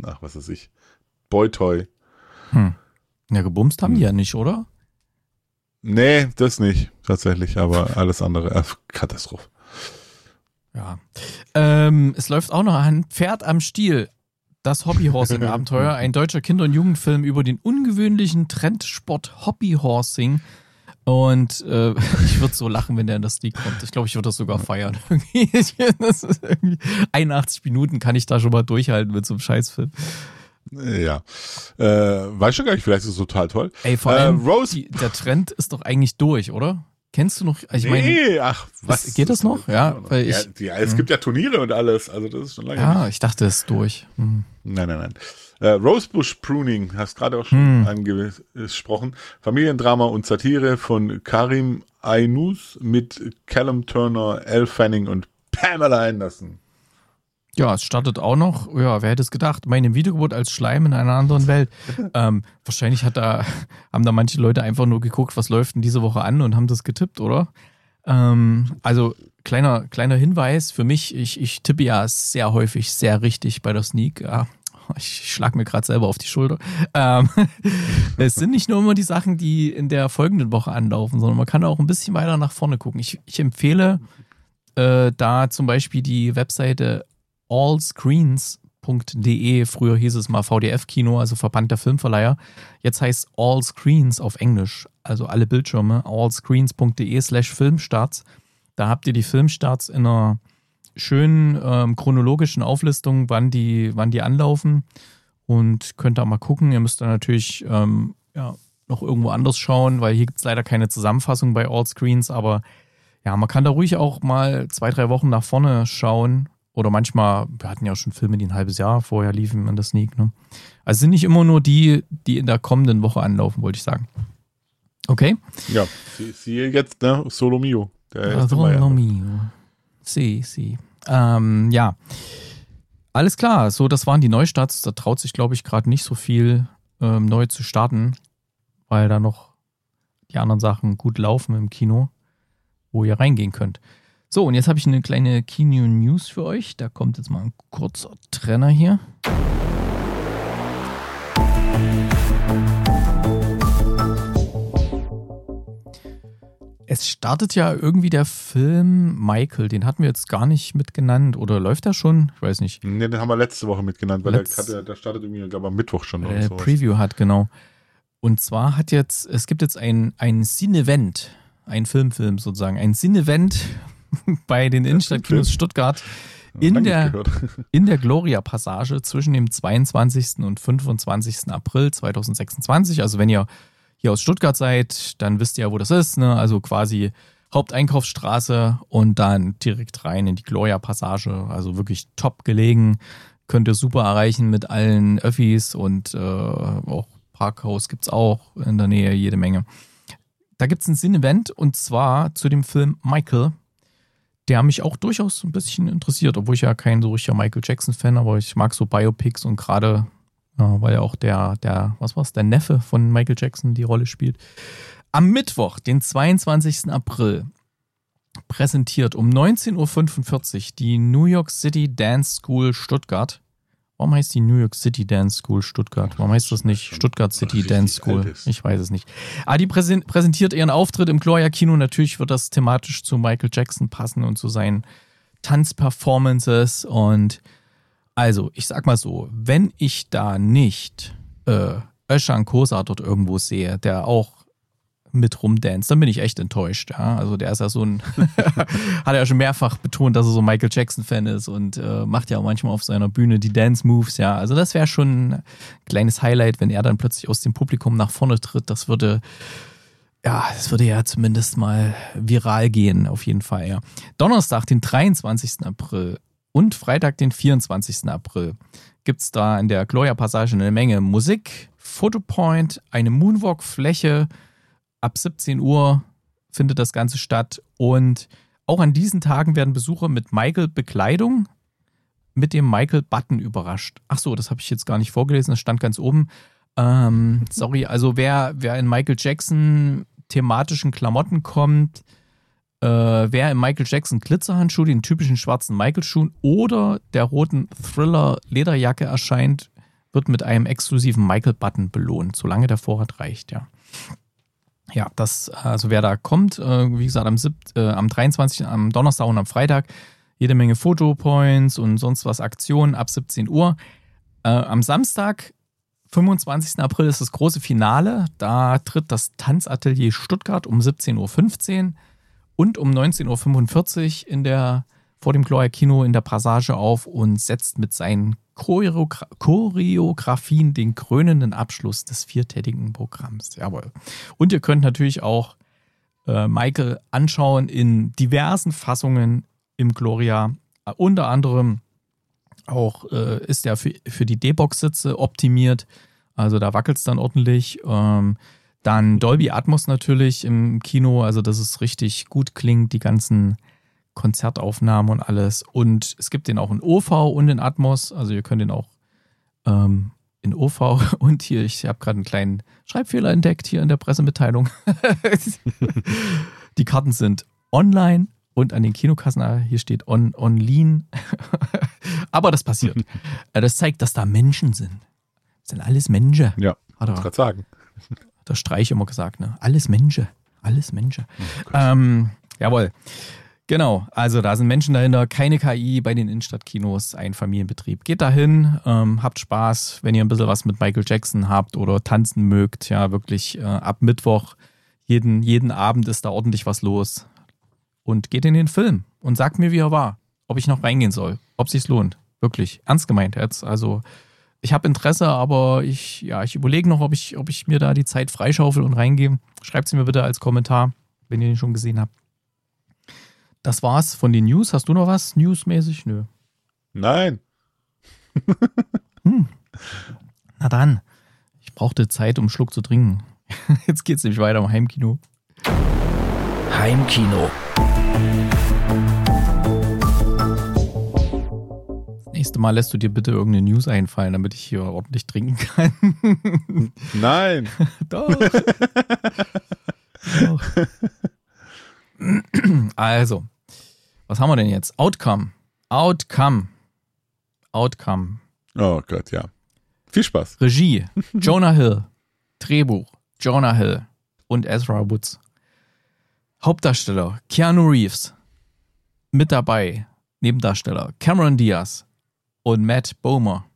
Boy-Toy. Ja, gebumst haben die ja nicht, oder? Nee, das nicht, tatsächlich, aber alles andere, Katastrophe. Ja. Es läuft auch noch ein Pferd am Stiel. Das Hobbyhorsing-Abenteuer. Ein deutscher Kinder- und Jugendfilm über den ungewöhnlichen Trendsport Hobbyhorsing. Und ich würde so lachen, wenn der in das Sneak kommt. Ich glaube, ich würde das sogar feiern. Das ist irgendwie 81 Minuten kann ich da schon mal durchhalten mit so einem Scheißfilm. Ja. Weiß schon gar nicht, vielleicht ist es total toll. Ey, vor allem, der Trend ist doch eigentlich durch, oder? Kennst du noch? Ich meine, was? Geht das noch? Ja, weil es gibt ja Turniere und alles, also das ist schon lange. Ja, ich dachte, es ist durch. Nein. Rosebush Pruning, hast gerade auch schon angesprochen. Familiendrama und Satire von Karim Aynous mit Callum Turner, Elle Fanning und Pamela Anderson. Ja, es startet auch noch, ja, wer hätte es gedacht, meine Wiedergeburt als Schleim in einer anderen Welt. Wahrscheinlich haben da manche Leute einfach nur geguckt, was läuft denn diese Woche an und haben das getippt, oder? Also kleiner Hinweis für mich, ich tippe ja sehr häufig sehr richtig bei der Sneak. Ja, ich schlag mir gerade selber auf die Schulter. Es sind nicht nur immer die Sachen, die in der folgenden Woche anlaufen, sondern man kann auch ein bisschen weiter nach vorne gucken. Ich empfehle da zum Beispiel die Webseite allscreens.de, früher hieß es mal VDF-Kino, also Verband der Filmverleiher. Jetzt heißt Allscreens auf Englisch, also alle Bildschirme, allscreens.de/Filmstarts. Da habt ihr die Filmstarts in einer schönen chronologischen Auflistung, wann die anlaufen und könnt da mal gucken. Ihr müsst da natürlich noch irgendwo anders schauen, weil hier gibt es leider keine Zusammenfassung bei Allscreens, aber ja, man kann da ruhig auch mal 2-3 Wochen nach vorne schauen. Oder manchmal, wir hatten ja auch schon Filme, die ein halbes Jahr vorher liefen in der Sneak. Ne? Also sind nicht immer nur die in der kommenden Woche anlaufen, wollte ich sagen. Okay? Ja, siehe jetzt, ne? Solo Mio. Solo Mio. Sie. Ja. Alles klar, so, das waren die Neustarts. Da traut sich, glaube ich, gerade nicht so viel neu zu starten, weil da noch die anderen Sachen gut laufen im Kino, wo ihr reingehen könnt. So, und jetzt habe ich eine kleine Kino-News für euch. Da kommt jetzt mal ein kurzer Trenner hier. Es startet ja irgendwie der Film Michael. Den hatten wir jetzt gar nicht mitgenannt. Oder läuft der schon? Ich weiß nicht. Nee, den haben wir letzte Woche mitgenannt, weil der startet irgendwie, glaube ich, am Mittwoch schon. Oder Preview hat, genau. Und zwar es gibt jetzt ein Cinevent, ein Filmfilm sozusagen, ein Cinevent bei den Innenstadtkinos Stuttgart in der Gloria-Passage zwischen dem 22. und 25. April 2026. Also wenn ihr hier aus Stuttgart seid, dann wisst ihr ja, wo das ist. Ne? Also quasi Haupteinkaufsstraße und dann direkt rein in die Gloria-Passage. Also wirklich top gelegen. Könnt ihr super erreichen mit allen Öffis und auch Parkhaus gibt es auch in der Nähe, jede Menge. Da gibt es ein Sin-Event und zwar zu dem Film Michael, der mich auch durchaus ein bisschen interessiert, obwohl ich ja kein so richtiger Michael Jackson-Fan, aber ich mag so Biopics und gerade, weil ja auch der Neffe von Michael Jackson die Rolle spielt. Am Mittwoch, den 22. April, präsentiert um 19.45 Uhr die New York City Dance School Stuttgart. Warum heißt die New York City Dance School Stuttgart? Warum heißt das nicht Stuttgart City Dance School? Ich weiß es nicht. Die präsentiert ihren Auftritt im Gloria-Kino. Natürlich wird das thematisch zu Michael Jackson passen und zu seinen Tanzperformances. Und also, ich sag mal so, wenn ich da nicht Özcan Kosa dort irgendwo sehe, der auch mit rumdance, dann bin ich echt enttäuscht. Ja? Also der ist ja so ein, hat er ja schon mehrfach betont, dass er so ein Michael Jackson-Fan ist und macht ja auch manchmal auf seiner Bühne die Dance-Moves. Ja, also das wäre schon ein kleines Highlight, wenn er dann plötzlich aus dem Publikum nach vorne tritt. Das würde ja zumindest mal viral gehen, auf jeden Fall. Ja. Donnerstag, den 23. April und Freitag, den 24. April gibt es da in der Gloria-Passage eine Menge Musik, Fotopoint, eine Moonwalk-Fläche. Ab 17 Uhr findet das Ganze statt und auch an diesen Tagen werden Besucher mit Michael-Bekleidung mit dem Michael-Button überrascht. Ach so, das habe ich jetzt gar nicht vorgelesen, das stand ganz oben. Sorry, also wer in Michael Jackson thematischen Klamotten kommt, wer im Michael Jackson Glitzerhandschuh, den typischen schwarzen Michael-Schuhen oder der roten Thriller-Lederjacke erscheint, wird mit einem exklusiven Michael-Button belohnt, solange der Vorrat reicht, ja. Ja, also wer da kommt, wie gesagt, am 23., am Donnerstag und am Freitag, jede Menge Fotopoints und sonst was Aktionen ab 17 Uhr. Am Samstag, 25. April, ist das große Finale. Da tritt das Tanzatelier Stuttgart um 17.15 Uhr und um 19.45 Uhr vor dem Gloria-Kino in der Passage auf und setzt mit seinen Choreografien den krönenden Abschluss des viertägigen Programms. Jawohl. Und ihr könnt natürlich auch Michael anschauen in diversen Fassungen im Gloria. Unter anderem auch ist er für die D-Box-Sitze optimiert. Also da wackelt es dann ordentlich. Dann Dolby Atmos natürlich im Kino, also dass es richtig gut klingt, die ganzen Konzertaufnahmen und alles. Und es gibt den auch in OV und in Atmos. Also ihr könnt den auch in OV. Und hier, ich habe gerade einen kleinen Schreibfehler entdeckt hier in der Pressemitteilung. Die Karten sind online und an den Kinokassen, hier steht online. Aber das passiert. Das zeigt, dass da Menschen sind. Das sind alles Menschen. Ja, hat er gerade sagen. Der Streich immer gesagt, ne? Alles Menschen. Alles Menschen. Jawohl. Genau, also da sind Menschen dahinter, keine KI bei den Innenstadtkinos, ein Familienbetrieb. Geht dahin, habt Spaß, wenn ihr ein bisschen was mit Michael Jackson habt oder tanzen mögt. Ja, wirklich ab Mittwoch, jeden Abend ist da ordentlich was los. Und geht in den Film und sagt mir, wie er war, ob ich noch reingehen soll, ob es sich lohnt. Wirklich, ernst gemeint jetzt. Also ich habe Interesse, aber ich überlege noch, ob ich mir da die Zeit freischaufel und reingehe. Schreibt es mir bitte als Kommentar, wenn ihr den schon gesehen habt. Das war's von den News. Hast du noch was newsmäßig? Nö. Nein. Na dann. Ich brauchte Zeit, um einen Schluck zu trinken. Jetzt geht's nämlich weiter im Heimkino. Heimkino. Das nächste Mal lässt du dir bitte irgendeine News einfallen, damit ich hier ordentlich trinken kann. Nein. Doch. Doch. Also, was haben wir denn jetzt? Outcome. Oh Gott, ja. Viel Spaß. Regie, Jonah Hill. Drehbuch, Jonah Hill und Ezra Woods. Hauptdarsteller, Keanu Reeves. Mit dabei, Nebendarsteller, Cameron Diaz und Matt Bomer.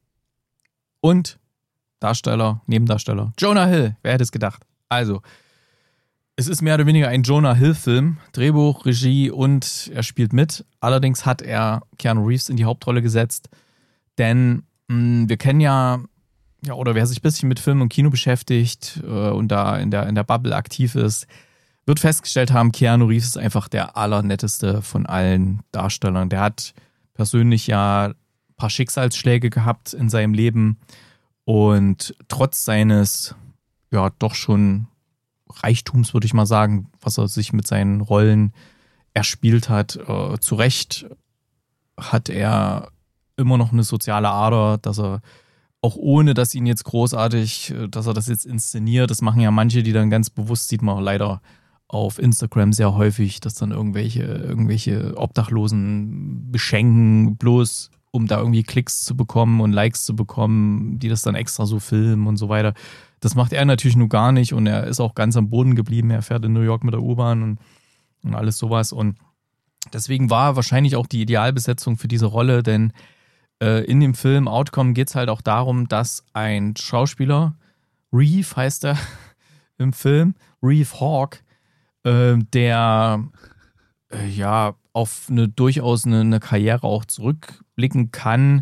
Und Nebendarsteller, Jonah Hill. Wer hätte es gedacht? Also, Es ist mehr oder weniger ein Jonah Hill-Film, Drehbuch, Regie und er spielt mit. Allerdings hat er Keanu Reeves in die Hauptrolle gesetzt, denn wir kennen ja, oder wer sich ein bisschen mit Film und Kino beschäftigt und da in der Bubble aktiv ist, wird festgestellt haben, Keanu Reeves ist einfach der allernetteste von allen Darstellern. Der hat persönlich ja ein paar Schicksalsschläge gehabt in seinem Leben und trotz seines, ja, doch schon Reichtums, würde ich mal sagen, was er sich mit seinen Rollen erspielt hat, zu Recht hat er immer noch eine soziale Ader, dass er auch ohne, dass ihn jetzt großartig, dass er das jetzt inszeniert, das machen ja manche, die dann ganz bewusst, sieht man leider auf Instagram sehr häufig, dass dann irgendwelche Obdachlosen beschenken, bloß um da irgendwie Klicks zu bekommen und Likes zu bekommen, die das dann extra so filmen und so weiter. Das macht er natürlich nur gar nicht und er ist auch ganz am Boden geblieben. Er fährt in New York mit der U-Bahn und alles sowas. Und deswegen war wahrscheinlich auch die Idealbesetzung für diese Rolle, denn in dem Film Outcome geht es halt auch darum, dass ein Schauspieler, Reeve heißt er im Film, Reeve Hawk, der ja auf durchaus eine Karriere auch zurückblicken kann,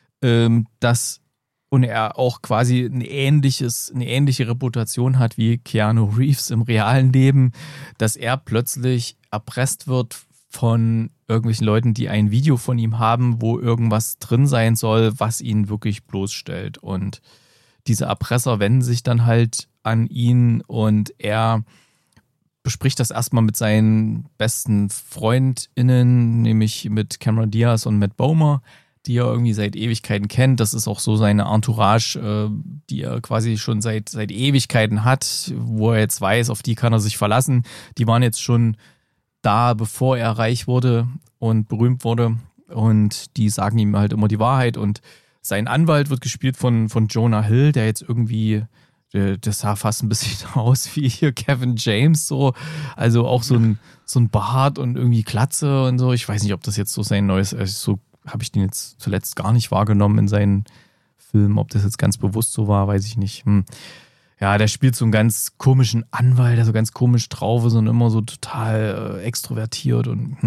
und er auch quasi eine ähnliche Reputation hat wie Keanu Reeves im realen Leben, dass er plötzlich erpresst wird von irgendwelchen Leuten, die ein Video von ihm haben, wo irgendwas drin sein soll, was ihn wirklich bloßstellt. Und diese Erpresser wenden sich dann halt an ihn und er bespricht das erstmal mit seinen besten FreundInnen, nämlich mit Cameron Diaz und Matt Bomer, die er irgendwie seit Ewigkeiten kennt. Das ist auch so seine Entourage, die er quasi schon seit Ewigkeiten hat, wo er jetzt weiß, auf die kann er sich verlassen. Die waren jetzt schon da, bevor er reich wurde und berühmt wurde. Und die sagen ihm halt immer die Wahrheit. Und sein Anwalt wird gespielt von Jonah Hill, der jetzt irgendwie, das sah fast ein bisschen aus wie hier Kevin James, so. Also auch so ein Bart und irgendwie Glatze und so. Ich weiß nicht, ob das jetzt so sein neues, so habe ich den jetzt zuletzt gar nicht wahrgenommen in seinen Filmen. Ob das jetzt ganz bewusst so war, weiß ich nicht. Ja, der spielt so einen ganz komischen Anwalt, der so ganz komisch drauf ist und immer so total extrovertiert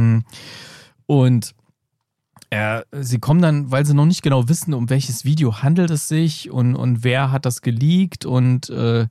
und sie kommen dann, weil sie noch nicht genau wissen, um welches Video handelt es sich und wer hat das geleakt und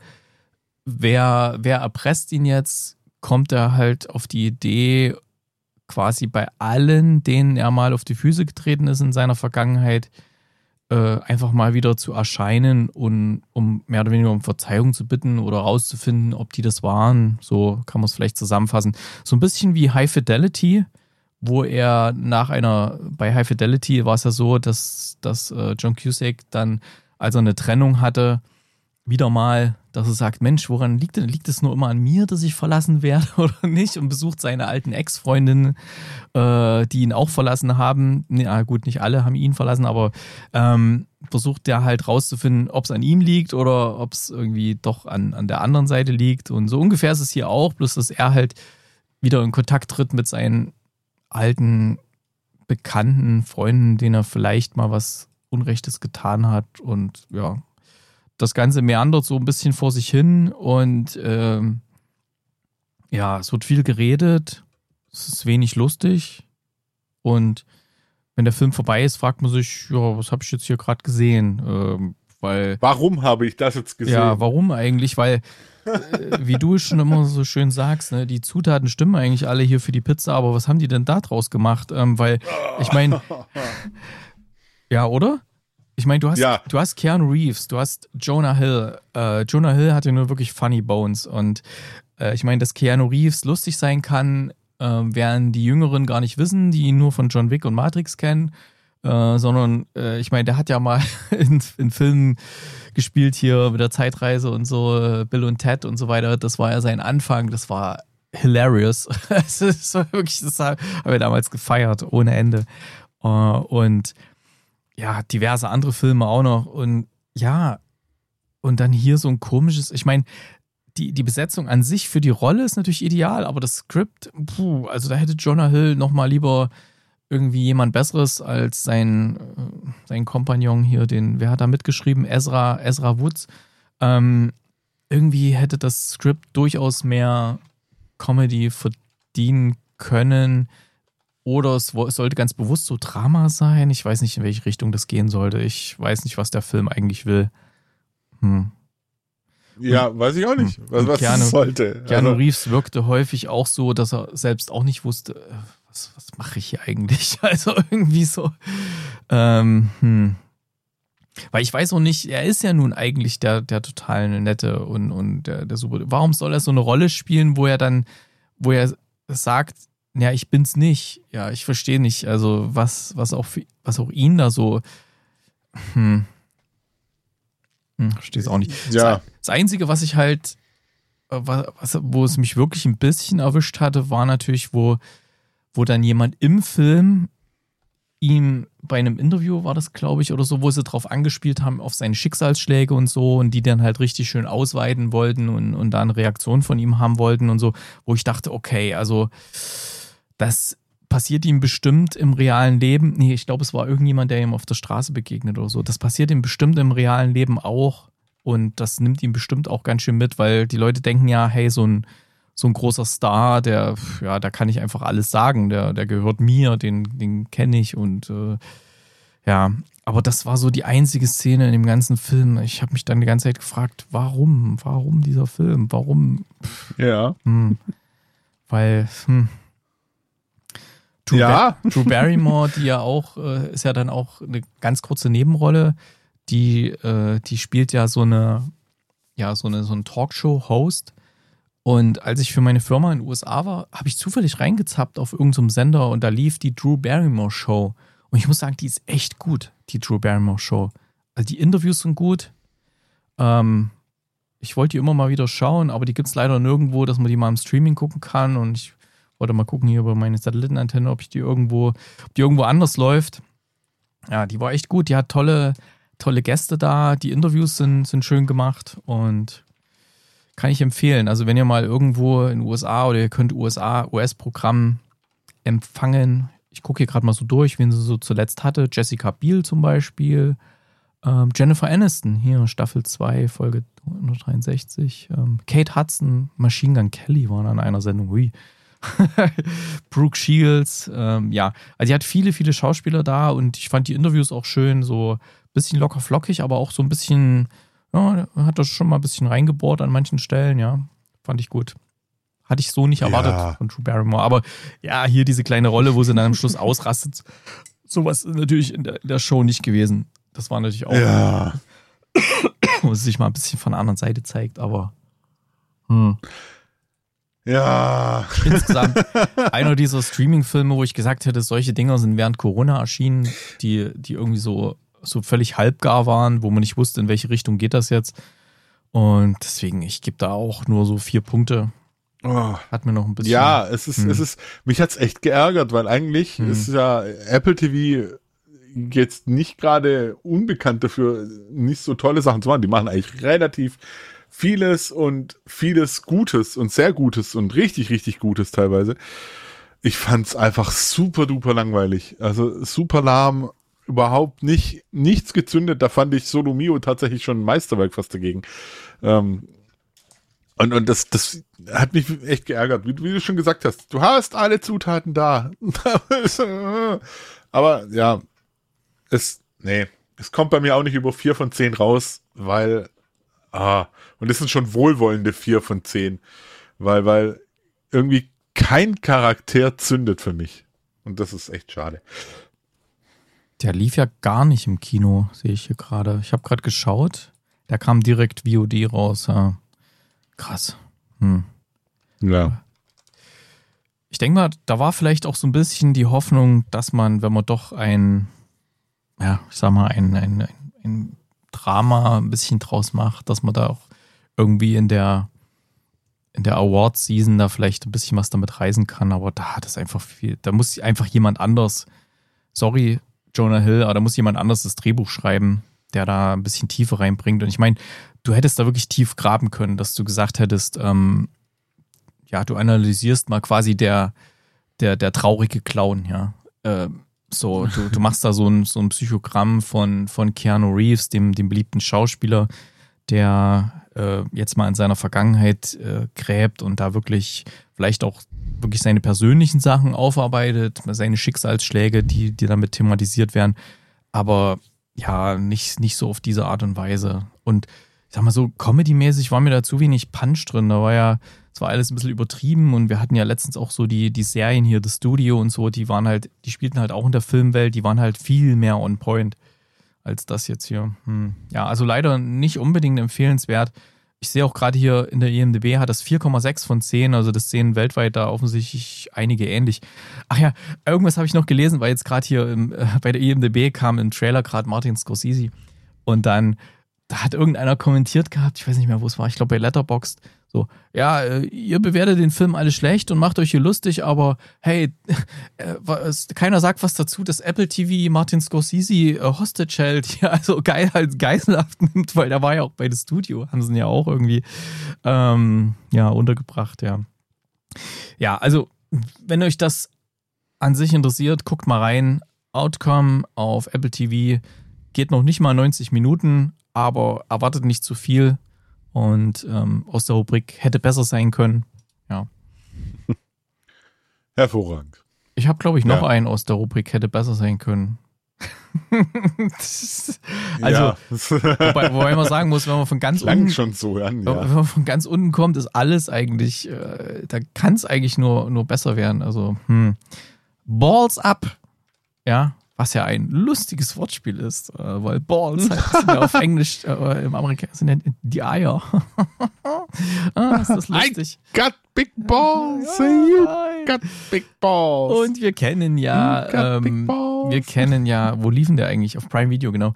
wer erpresst ihn jetzt, kommt er halt auf die Idee, quasi bei allen, denen er mal auf die Füße getreten ist in seiner Vergangenheit, einfach mal wieder zu erscheinen und um mehr oder weniger um Verzeihung zu bitten oder rauszufinden, ob die das waren. So kann man es vielleicht zusammenfassen. So ein bisschen wie High Fidelity, wo er bei High Fidelity war es ja so, dass John Cusack dann, als er eine Trennung hatte, wieder mal, dass er sagt, Mensch, woran liegt denn? Liegt es nur immer an mir, dass ich verlassen werde oder nicht? Und besucht seine alten Ex-Freundinnen, die ihn auch verlassen haben. Ja gut, nicht alle haben ihn verlassen, aber versucht der halt rauszufinden, ob es an ihm liegt oder ob es irgendwie doch an der anderen Seite liegt. Und so ungefähr ist es hier auch, bloß dass er halt wieder in Kontakt tritt mit seinen alten, bekannten Freunden, denen er vielleicht mal was Unrechtes getan hat. Und ja, das Ganze meandert so ein bisschen vor sich hin und ja, es wird viel geredet, es ist wenig lustig und wenn der Film vorbei ist, fragt man sich, ja, was habe ich jetzt hier gerade gesehen? Warum habe ich das jetzt gesehen? Ja, warum eigentlich? Weil, wie du schon immer so schön sagst, ne, die Zutaten stimmen eigentlich alle hier für die Pizza, aber was haben die denn da draus gemacht? Weil, ich meine, ja, oder? Ich meine, du hast Keanu Reeves, du hast Jonah Hill. Jonah Hill hat ja nur wirklich funny bones. Und ich meine, dass Keanu Reeves lustig sein kann, werden die Jüngeren gar nicht wissen, die ihn nur von John Wick und Matrix kennen. Sondern ich meine, der hat ja mal in Filmen gespielt hier mit der Zeitreise und so, Bill und Ted und so weiter. Das war ja sein Anfang, das war hilarious. Das war wirklich, das haben wir damals gefeiert, ohne Ende. Und ja, diverse andere Filme auch noch. Und ja, und dann hier so ein komisches, ich meine, die Besetzung an sich für die Rolle ist natürlich ideal, aber das Skript, also da hätte Jonah Hill nochmal lieber irgendwie jemand Besseres als sein Kompagnon hier, wer hat da mitgeschrieben? Ezra Woods. irgendwie hätte das Skript durchaus mehr Comedy verdienen können. Oder es sollte ganz bewusst so Drama sein. Ich weiß nicht, in welche Richtung das gehen sollte. Ich weiß nicht, was der Film eigentlich will. Ja, weiß ich auch nicht, was es sollte. Keanu Reeves wirkte häufig auch so, dass er selbst auch nicht wusste, was mache ich hier eigentlich? Also irgendwie so. Weil ich weiß auch nicht, er ist ja nun eigentlich der total nette und der super. Warum soll er so eine Rolle spielen, wo er sagt, ja, ich bin's nicht. Ja, ich verstehe nicht. Also was auch ihn da so. Verstehe es auch nicht. Ja. Das Einzige, was ich halt, wo es mich wirklich ein bisschen erwischt hatte, war natürlich, wo dann jemand im Film ihm bei einem Interview war das, glaube ich, oder so, wo sie drauf angespielt haben, auf seine Schicksalsschläge und so und die dann halt richtig schön ausweiten wollten und da eine Reaktion von ihm haben wollten und so, wo ich dachte, okay, also das passiert ihm bestimmt im realen Leben. Nee, ich glaube, es war irgendjemand, der ihm auf der Straße begegnet oder so. Das passiert ihm bestimmt im realen Leben auch und das nimmt ihm bestimmt auch ganz schön mit, weil die Leute denken ja, hey, so ein großer Star, da kann ich einfach alles sagen, der gehört mir, den kenne ich und aber das war so die einzige Szene in dem ganzen Film. Ich habe mich dann die ganze Zeit gefragt, warum dieser Film, warum? Ja. Weil, Drew Barrymore, die ja auch, ist ja dann auch eine ganz kurze Nebenrolle, die spielt ja so einen Talkshow-Host. Und als ich für meine Firma in den USA war, habe ich zufällig reingezappt auf irgendeinem Sender und da lief die Drew Barrymore Show. Und ich muss sagen, die ist echt gut, die Drew Barrymore Show. Also die Interviews sind gut. Ich wollte die immer mal wieder schauen, aber die gibt es leider nirgendwo, dass man die mal im Streaming gucken kann. Und ich wollte mal gucken hier über meine Satellitenantenne, ob die irgendwo anders läuft. Ja, die war echt gut. Die hat tolle Gäste da. Die Interviews sind schön gemacht und kann ich empfehlen. Also wenn ihr mal irgendwo in den USA oder ihr könnt US-Programm empfangen. Ich gucke hier gerade mal so durch, wen sie so zuletzt hatte. Jessica Biel zum Beispiel. Jennifer Aniston, hier Staffel 2, Folge 163. Kate Hudson, Machine Gun Kelly waren an einer Sendung. Hui. Brooke Shields. Also sie hat viele, viele Schauspieler da und ich fand die Interviews auch schön, so ein bisschen locker flockig, aber auch so ein bisschen, ja, hat das schon mal ein bisschen reingebohrt an manchen Stellen, ja. Fand ich gut. Hatte ich so nicht erwartet von Drew Barrymore. Aber ja, hier diese kleine Rolle, wo sie dann am Schluss ausrastet, sowas ist natürlich in der Show nicht gewesen. Das war natürlich auch, wo sie sich mal ein bisschen von der anderen Seite zeigt, aber ja. Insgesamt einer dieser Streaming-Filme, wo ich gesagt hätte, solche Dinger sind während Corona erschienen, die irgendwie so völlig halbgar waren, wo man nicht wusste, in welche Richtung geht das jetzt. Und deswegen, ich gebe da auch nur so 4 Punkte. Hat mir noch ein bisschen... Ja, es ist, mich hat's echt geärgert, weil eigentlich ist ja Apple TV jetzt nicht gerade unbekannt dafür, nicht so tolle Sachen zu machen. Die machen eigentlich relativ vieles Gutes und sehr Gutes und richtig, richtig Gutes teilweise. Ich fand's einfach super duper langweilig. Also super lahm, überhaupt nichts gezündet. Da fand ich Solo Mio tatsächlich schon ein Meisterwerk fast dagegen. Und das hat mich echt geärgert, wie du schon gesagt hast. Du hast alle Zutaten da. Aber ja, es kommt bei mir auch nicht über 4 von 10 raus, weil und es sind schon wohlwollende 4 von 10, weil irgendwie kein Charakter zündet für mich. Und das ist echt schade. Der lief ja gar nicht im Kino, sehe ich hier gerade. Ich habe gerade geschaut. Der kam direkt VOD raus. Ja. Krass. Ja. Ich denke mal, da war vielleicht auch so ein bisschen die Hoffnung, dass man, wenn man doch ein Drama ein bisschen draus macht, dass man da auch irgendwie in der Awards-Season da vielleicht ein bisschen was damit reisen kann, aber da hat es einfach viel, da muss einfach jemand anders, sorry, Jonah Hill, aber da muss jemand anders das Drehbuch schreiben, der da ein bisschen Tiefe reinbringt. Und ich meine, du hättest da wirklich tief graben können, dass du gesagt hättest, du analysierst mal quasi der traurige Clown, ja. Du machst da so ein Psychogramm von Keanu Reeves, dem beliebten Schauspieler, der jetzt mal in seiner Vergangenheit gräbt und da wirklich vielleicht auch wirklich seine persönlichen Sachen aufarbeitet, seine Schicksalsschläge, die damit thematisiert werden, aber ja, nicht so auf diese Art und Weise. Und ich sag mal so, comedy-mäßig war mir da zu wenig Punch drin. Da war ja, es war alles ein bisschen übertrieben und wir hatten ja letztens auch so die Serien hier, das Studio und so, die spielten halt auch in der Filmwelt, die waren halt viel mehr on point als das jetzt hier. Ja, also leider nicht unbedingt empfehlenswert. Ich sehe auch gerade hier in der IMDb hat das 4,6 von 10, also das sehen weltweit da offensichtlich einige ähnlich. Ach ja, irgendwas habe ich noch gelesen, weil jetzt gerade hier bei der IMDb kam im Trailer gerade Martin Scorsese und dann da hat irgendeiner kommentiert gehabt, ich weiß nicht mehr, wo es war, ich glaube bei Letterboxd, so, ja, ihr bewertet den Film alle schlecht und macht euch hier lustig, aber hey, keiner sagt was dazu, dass Apple TV Martin Scorsese Hostage hält, ja, also geil als Geiselhaft nimmt, weil der war ja auch bei The Studio, haben sie ihn ja auch irgendwie untergebracht, ja. Ja, also, wenn euch das an sich interessiert, guckt mal rein, Outcome auf Apple TV, geht noch nicht mal 90 Minuten, aber erwartet nicht zu viel. Und aus der Rubrik hätte besser sein können. Ja. Hervorragend. Ich habe, glaube ich, noch einen aus der Rubrik hätte besser sein können. Also, wobei man sagen muss, wenn man von ganz unten schon so an, ja. Wenn man von ganz unten kommt, ist alles eigentlich, da kann es eigentlich nur besser werden. Also, Balls Up, ja, was ja ein lustiges Wortspiel ist, weil Balls sind ja auf Englisch im Amerikanischen sind die Eier. Ist das lustig? I got big balls, you got big balls. Und wir kennen ja, wo lief denn der eigentlich? Auf Prime Video, genau.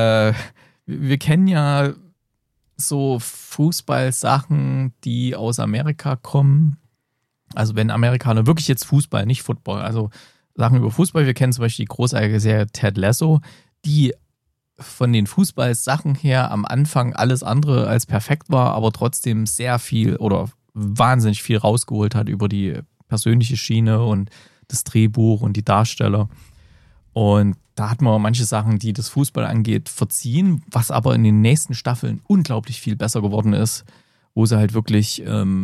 Wir kennen ja so Fußballsachen, die aus Amerika kommen. Also wenn Amerikaner wirklich jetzt Fußball, nicht Football, also Sachen über Fußball. Wir kennen zum Beispiel die großartige Serie Ted Lasso, die von den Fußballsachen her am Anfang alles andere als perfekt war, aber trotzdem sehr viel oder wahnsinnig viel rausgeholt hat über die persönliche Schiene und das Drehbuch und die Darsteller. Und da hat man manche Sachen, die das Fußball angeht, verziehen, was aber in den nächsten Staffeln unglaublich viel besser geworden ist, wo sie halt wirklich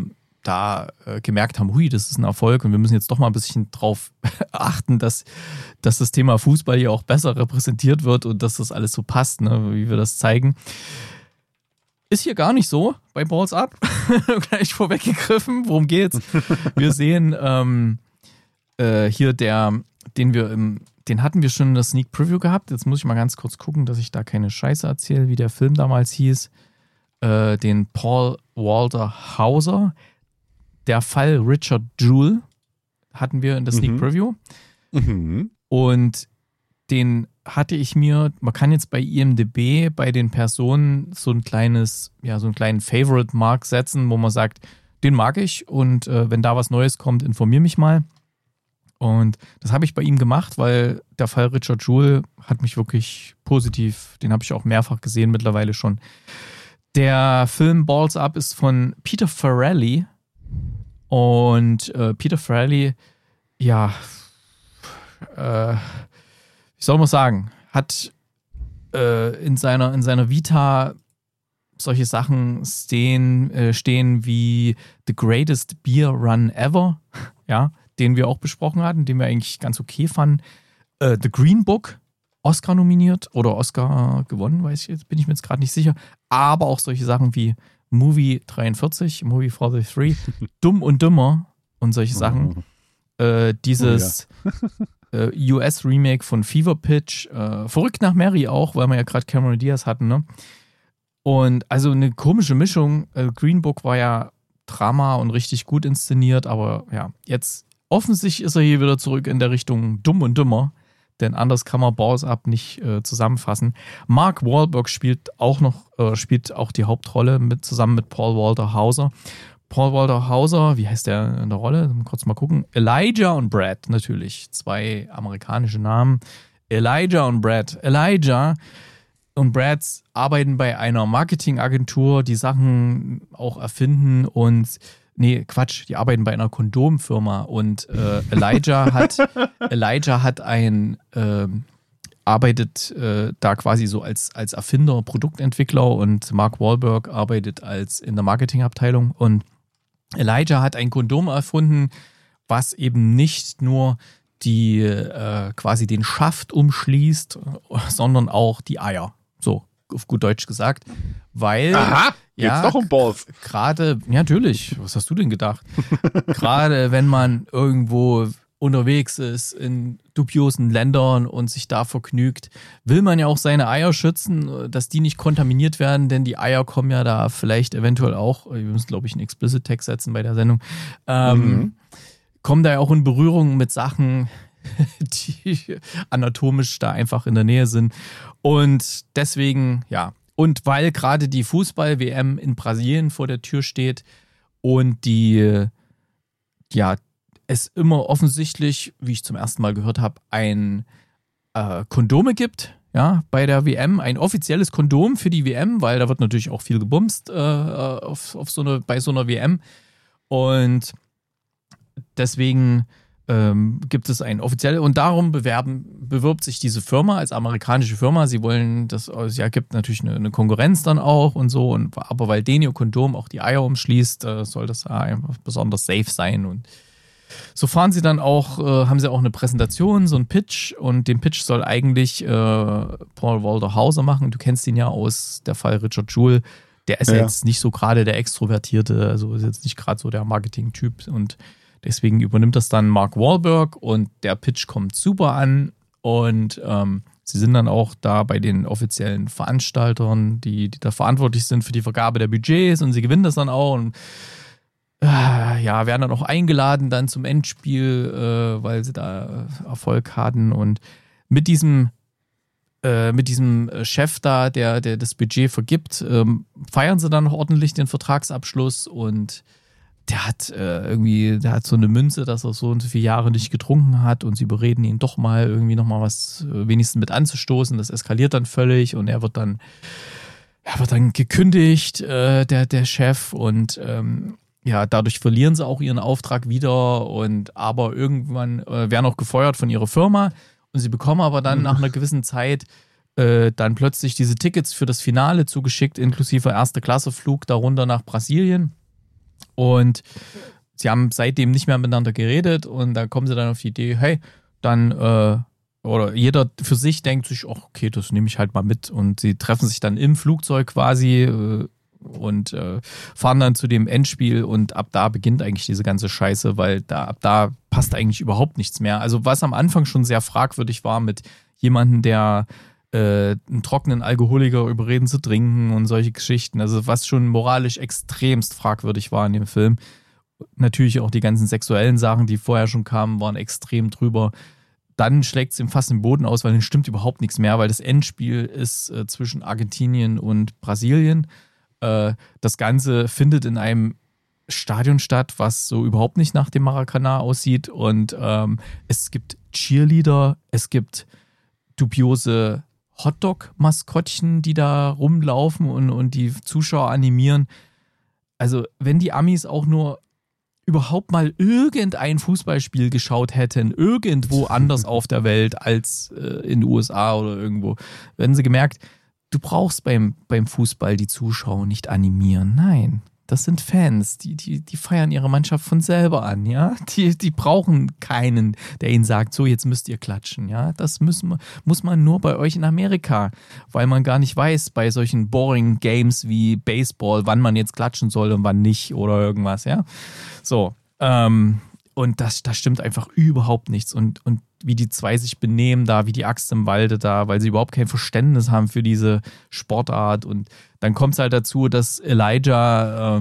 gemerkt haben, hui, das ist ein Erfolg und wir müssen jetzt doch mal ein bisschen drauf achten, dass das Thema Fußball hier auch besser repräsentiert wird und dass das alles so passt, ne, wie wir das zeigen. Ist hier gar nicht so bei Balls Up. Gleich vorweggegriffen. Worum geht's? Wir sehen hier den hatten wir schon in der Sneak Preview gehabt. Jetzt muss ich mal ganz kurz gucken, dass ich da keine Scheiße erzähle, wie der Film damals hieß. Den Paul Walter Hauser. Der Fall Richard Jewell hatten wir in der Sneak Preview. Und den hatte ich mir, man kann jetzt bei IMDb bei den Personen so einen kleinen Favorite-Mark setzen, wo man sagt, den mag ich und wenn da was Neues kommt, informier mich mal. Und das habe ich bei ihm gemacht, weil der Fall Richard Jewell hat mich wirklich positiv, den habe ich auch mehrfach gesehen mittlerweile schon. Der Film Balls Up ist von Peter Farrelly. Und Peter Farrelly, ja, wie soll man sagen, hat in seiner Vita solche Sachen stehen wie The Greatest Beer Run Ever, ja, den wir auch besprochen hatten, den wir eigentlich ganz okay fanden. The Green Book, Oscar nominiert oder Oscar gewonnen, bin ich mir jetzt gerade nicht sicher. Aber auch solche Sachen wie Movie 43, Movie 43, Dumm und Dümmer und solche Sachen. Dieses US-Remake von Fever Pitch, Verrückt nach Mary auch, weil wir ja gerade Cameron Diaz hatten, ne? Und also eine komische Mischung. Green Book war ja Drama und richtig gut inszeniert, aber ja, jetzt offensichtlich ist er hier wieder zurück in der Richtung Dumm und Dümmer, denn anders kann man Balls Up nicht zusammenfassen. Mark Wahlberg spielt auch die Hauptrolle zusammen mit Paul Walter Hauser. Paul Walter Hauser, wie heißt der in der Rolle? Kurz mal gucken. Elijah und Brad, natürlich. 2 amerikanische Namen. Elijah und Brad. Elijah und Brad arbeiten bei einer Marketingagentur, die Sachen auch erfinden und die arbeiten bei einer Kondomfirma und Elijah hat arbeitet da quasi so als Erfinder, Produktentwickler und Mark Wahlberg arbeitet in der Marketingabteilung. Und Elijah hat ein Kondom erfunden, was eben nicht nur die quasi den Schaft umschließt, sondern auch die Eier. So, auf gut Deutsch gesagt. Weil, aha, geht's doch um Balls. Gerade, ja, natürlich, was hast du denn gedacht? Gerade wenn man irgendwo unterwegs ist in dubiosen Ländern und sich da vergnügt, will man ja auch seine Eier schützen, dass die nicht kontaminiert werden, denn die Eier kommen ja da vielleicht eventuell auch, wir müssen glaube ich einen Explicit-Text setzen bei der Sendung, kommen da ja auch in Berührung mit Sachen, die anatomisch da einfach in der Nähe sind. Und deswegen, ja, und weil gerade die Fußball-WM in Brasilien vor der Tür steht und es immer offensichtlich, wie ich zum ersten Mal gehört habe, ein Kondome gibt, ja, bei der WM, ein offizielles Kondom für die WM, weil da wird natürlich auch viel gebumst bei so einer WM. Und deswegen gibt es ein offizielles, und darum bewirbt sich diese Firma als amerikanische Firma. Sie wollen das, ja, gibt natürlich eine Konkurrenz dann auch und so, aber weil Denio Kondom auch die Eier umschließt, soll das einfach besonders safe sein. Und so fahren sie dann auch, haben sie auch eine Präsentation, so einen Pitch, und den Pitch soll eigentlich Paul Walter Hauser machen. Du kennst ihn ja aus der Fall Richard Jewell. Der ist ja jetzt nicht so gerade der Extrovertierte, also ist jetzt nicht gerade so der Marketing-Typ, und deswegen übernimmt das dann Mark Wahlberg und der Pitch kommt super an und sie sind dann auch da bei den offiziellen Veranstaltern, die da verantwortlich sind für die Vergabe der Budgets, und sie gewinnen das dann auch und werden dann auch eingeladen dann zum Endspiel, weil sie da Erfolg hatten, und mit diesem Chef da, der das Budget vergibt, feiern sie dann noch ordentlich den Vertragsabschluss, und der hat so eine Münze, dass er so und so viele Jahre nicht getrunken hat, und sie überreden ihn doch mal irgendwie nochmal was wenigstens mit anzustoßen. Das eskaliert dann völlig und er wird dann gekündigt, der Chef, und dadurch verlieren sie auch ihren Auftrag wieder, aber irgendwann werden auch gefeuert von ihrer Firma, und sie bekommen aber dann nach einer gewissen Zeit dann plötzlich diese Tickets für das Finale zugeschickt, inklusive Erste-Klasse-Flug darunter nach Brasilien. Und sie haben seitdem nicht mehr miteinander geredet, und da kommen sie dann auf die Idee, hey, dann, oder jeder für sich denkt sich, okay, das nehme ich halt mal mit, und sie treffen sich dann im Flugzeug quasi und fahren dann zu dem Endspiel, und ab da beginnt eigentlich diese ganze Scheiße, weil ab da passt eigentlich überhaupt nichts mehr. Also was am Anfang schon sehr fragwürdig war mit jemandem, der einen trockenen Alkoholiker überreden zu trinken und solche Geschichten. Also was schon moralisch extremst fragwürdig war in dem Film. Natürlich auch die ganzen sexuellen Sachen, die vorher schon kamen, waren extrem drüber. Dann schlägt es ihm fast den Boden aus, weil dann stimmt überhaupt nichts mehr, weil das Endspiel ist zwischen Argentinien und Brasilien. Das Ganze findet in einem Stadion statt, was so überhaupt nicht nach dem Maracanã aussieht. Und es gibt Cheerleader, es gibt dubiose Hotdog-Maskottchen, die da rumlaufen und die Zuschauer animieren. Also wenn die Amis auch nur überhaupt mal irgendein Fußballspiel geschaut hätten, irgendwo anders auf der Welt als in den USA oder irgendwo, hätten sie gemerkt, du brauchst beim Fußball die Zuschauer nicht animieren. Nein, das sind Fans, die feiern ihre Mannschaft von selber an, ja. Die brauchen keinen, der ihnen sagt, so, jetzt müsst ihr klatschen, ja. Das muss man nur bei euch in Amerika, weil man gar nicht weiß, bei solchen boring Games wie Baseball, wann man jetzt klatschen soll und wann nicht oder irgendwas, ja. So, und da stimmt einfach überhaupt nichts, und wie die zwei sich benehmen da, wie die Axt im Walde da, weil sie überhaupt kein Verständnis haben für diese Sportart. Und dann kommt es halt dazu, dass Elijah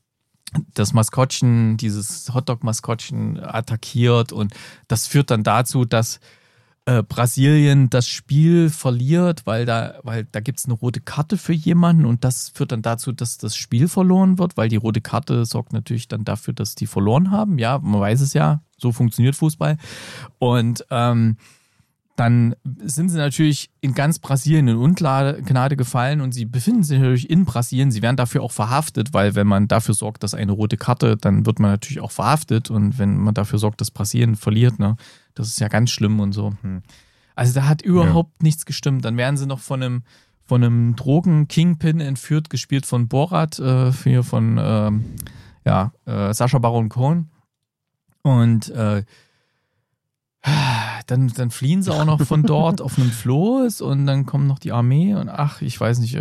das Maskottchen, dieses Hotdog-Maskottchen attackiert, und das führt dann dazu, dass Brasilien das Spiel verliert, weil da gibt es eine rote Karte für jemanden, und das führt dann dazu, dass das Spiel verloren wird, weil die rote Karte sorgt natürlich dann dafür, dass die verloren haben. Ja, man weiß es ja, so funktioniert Fußball. Und dann sind sie natürlich in ganz Brasilien in Ungnade gefallen, und sie befinden sich natürlich in Brasilien. Sie werden dafür auch verhaftet, weil wenn man dafür sorgt, dass eine rote Karte, dann wird man natürlich auch verhaftet, und wenn man dafür sorgt, dass Brasilien verliert, ne, das ist ja ganz schlimm und so. Also da hat überhaupt nichts gestimmt. Dann werden sie noch von einem Drogen-Kingpin entführt, gespielt von Borat, von Sacha Baron Cohen. Und dann fliehen sie auch noch von dort auf einem Floß und dann kommt noch die Armee und ich weiß nicht,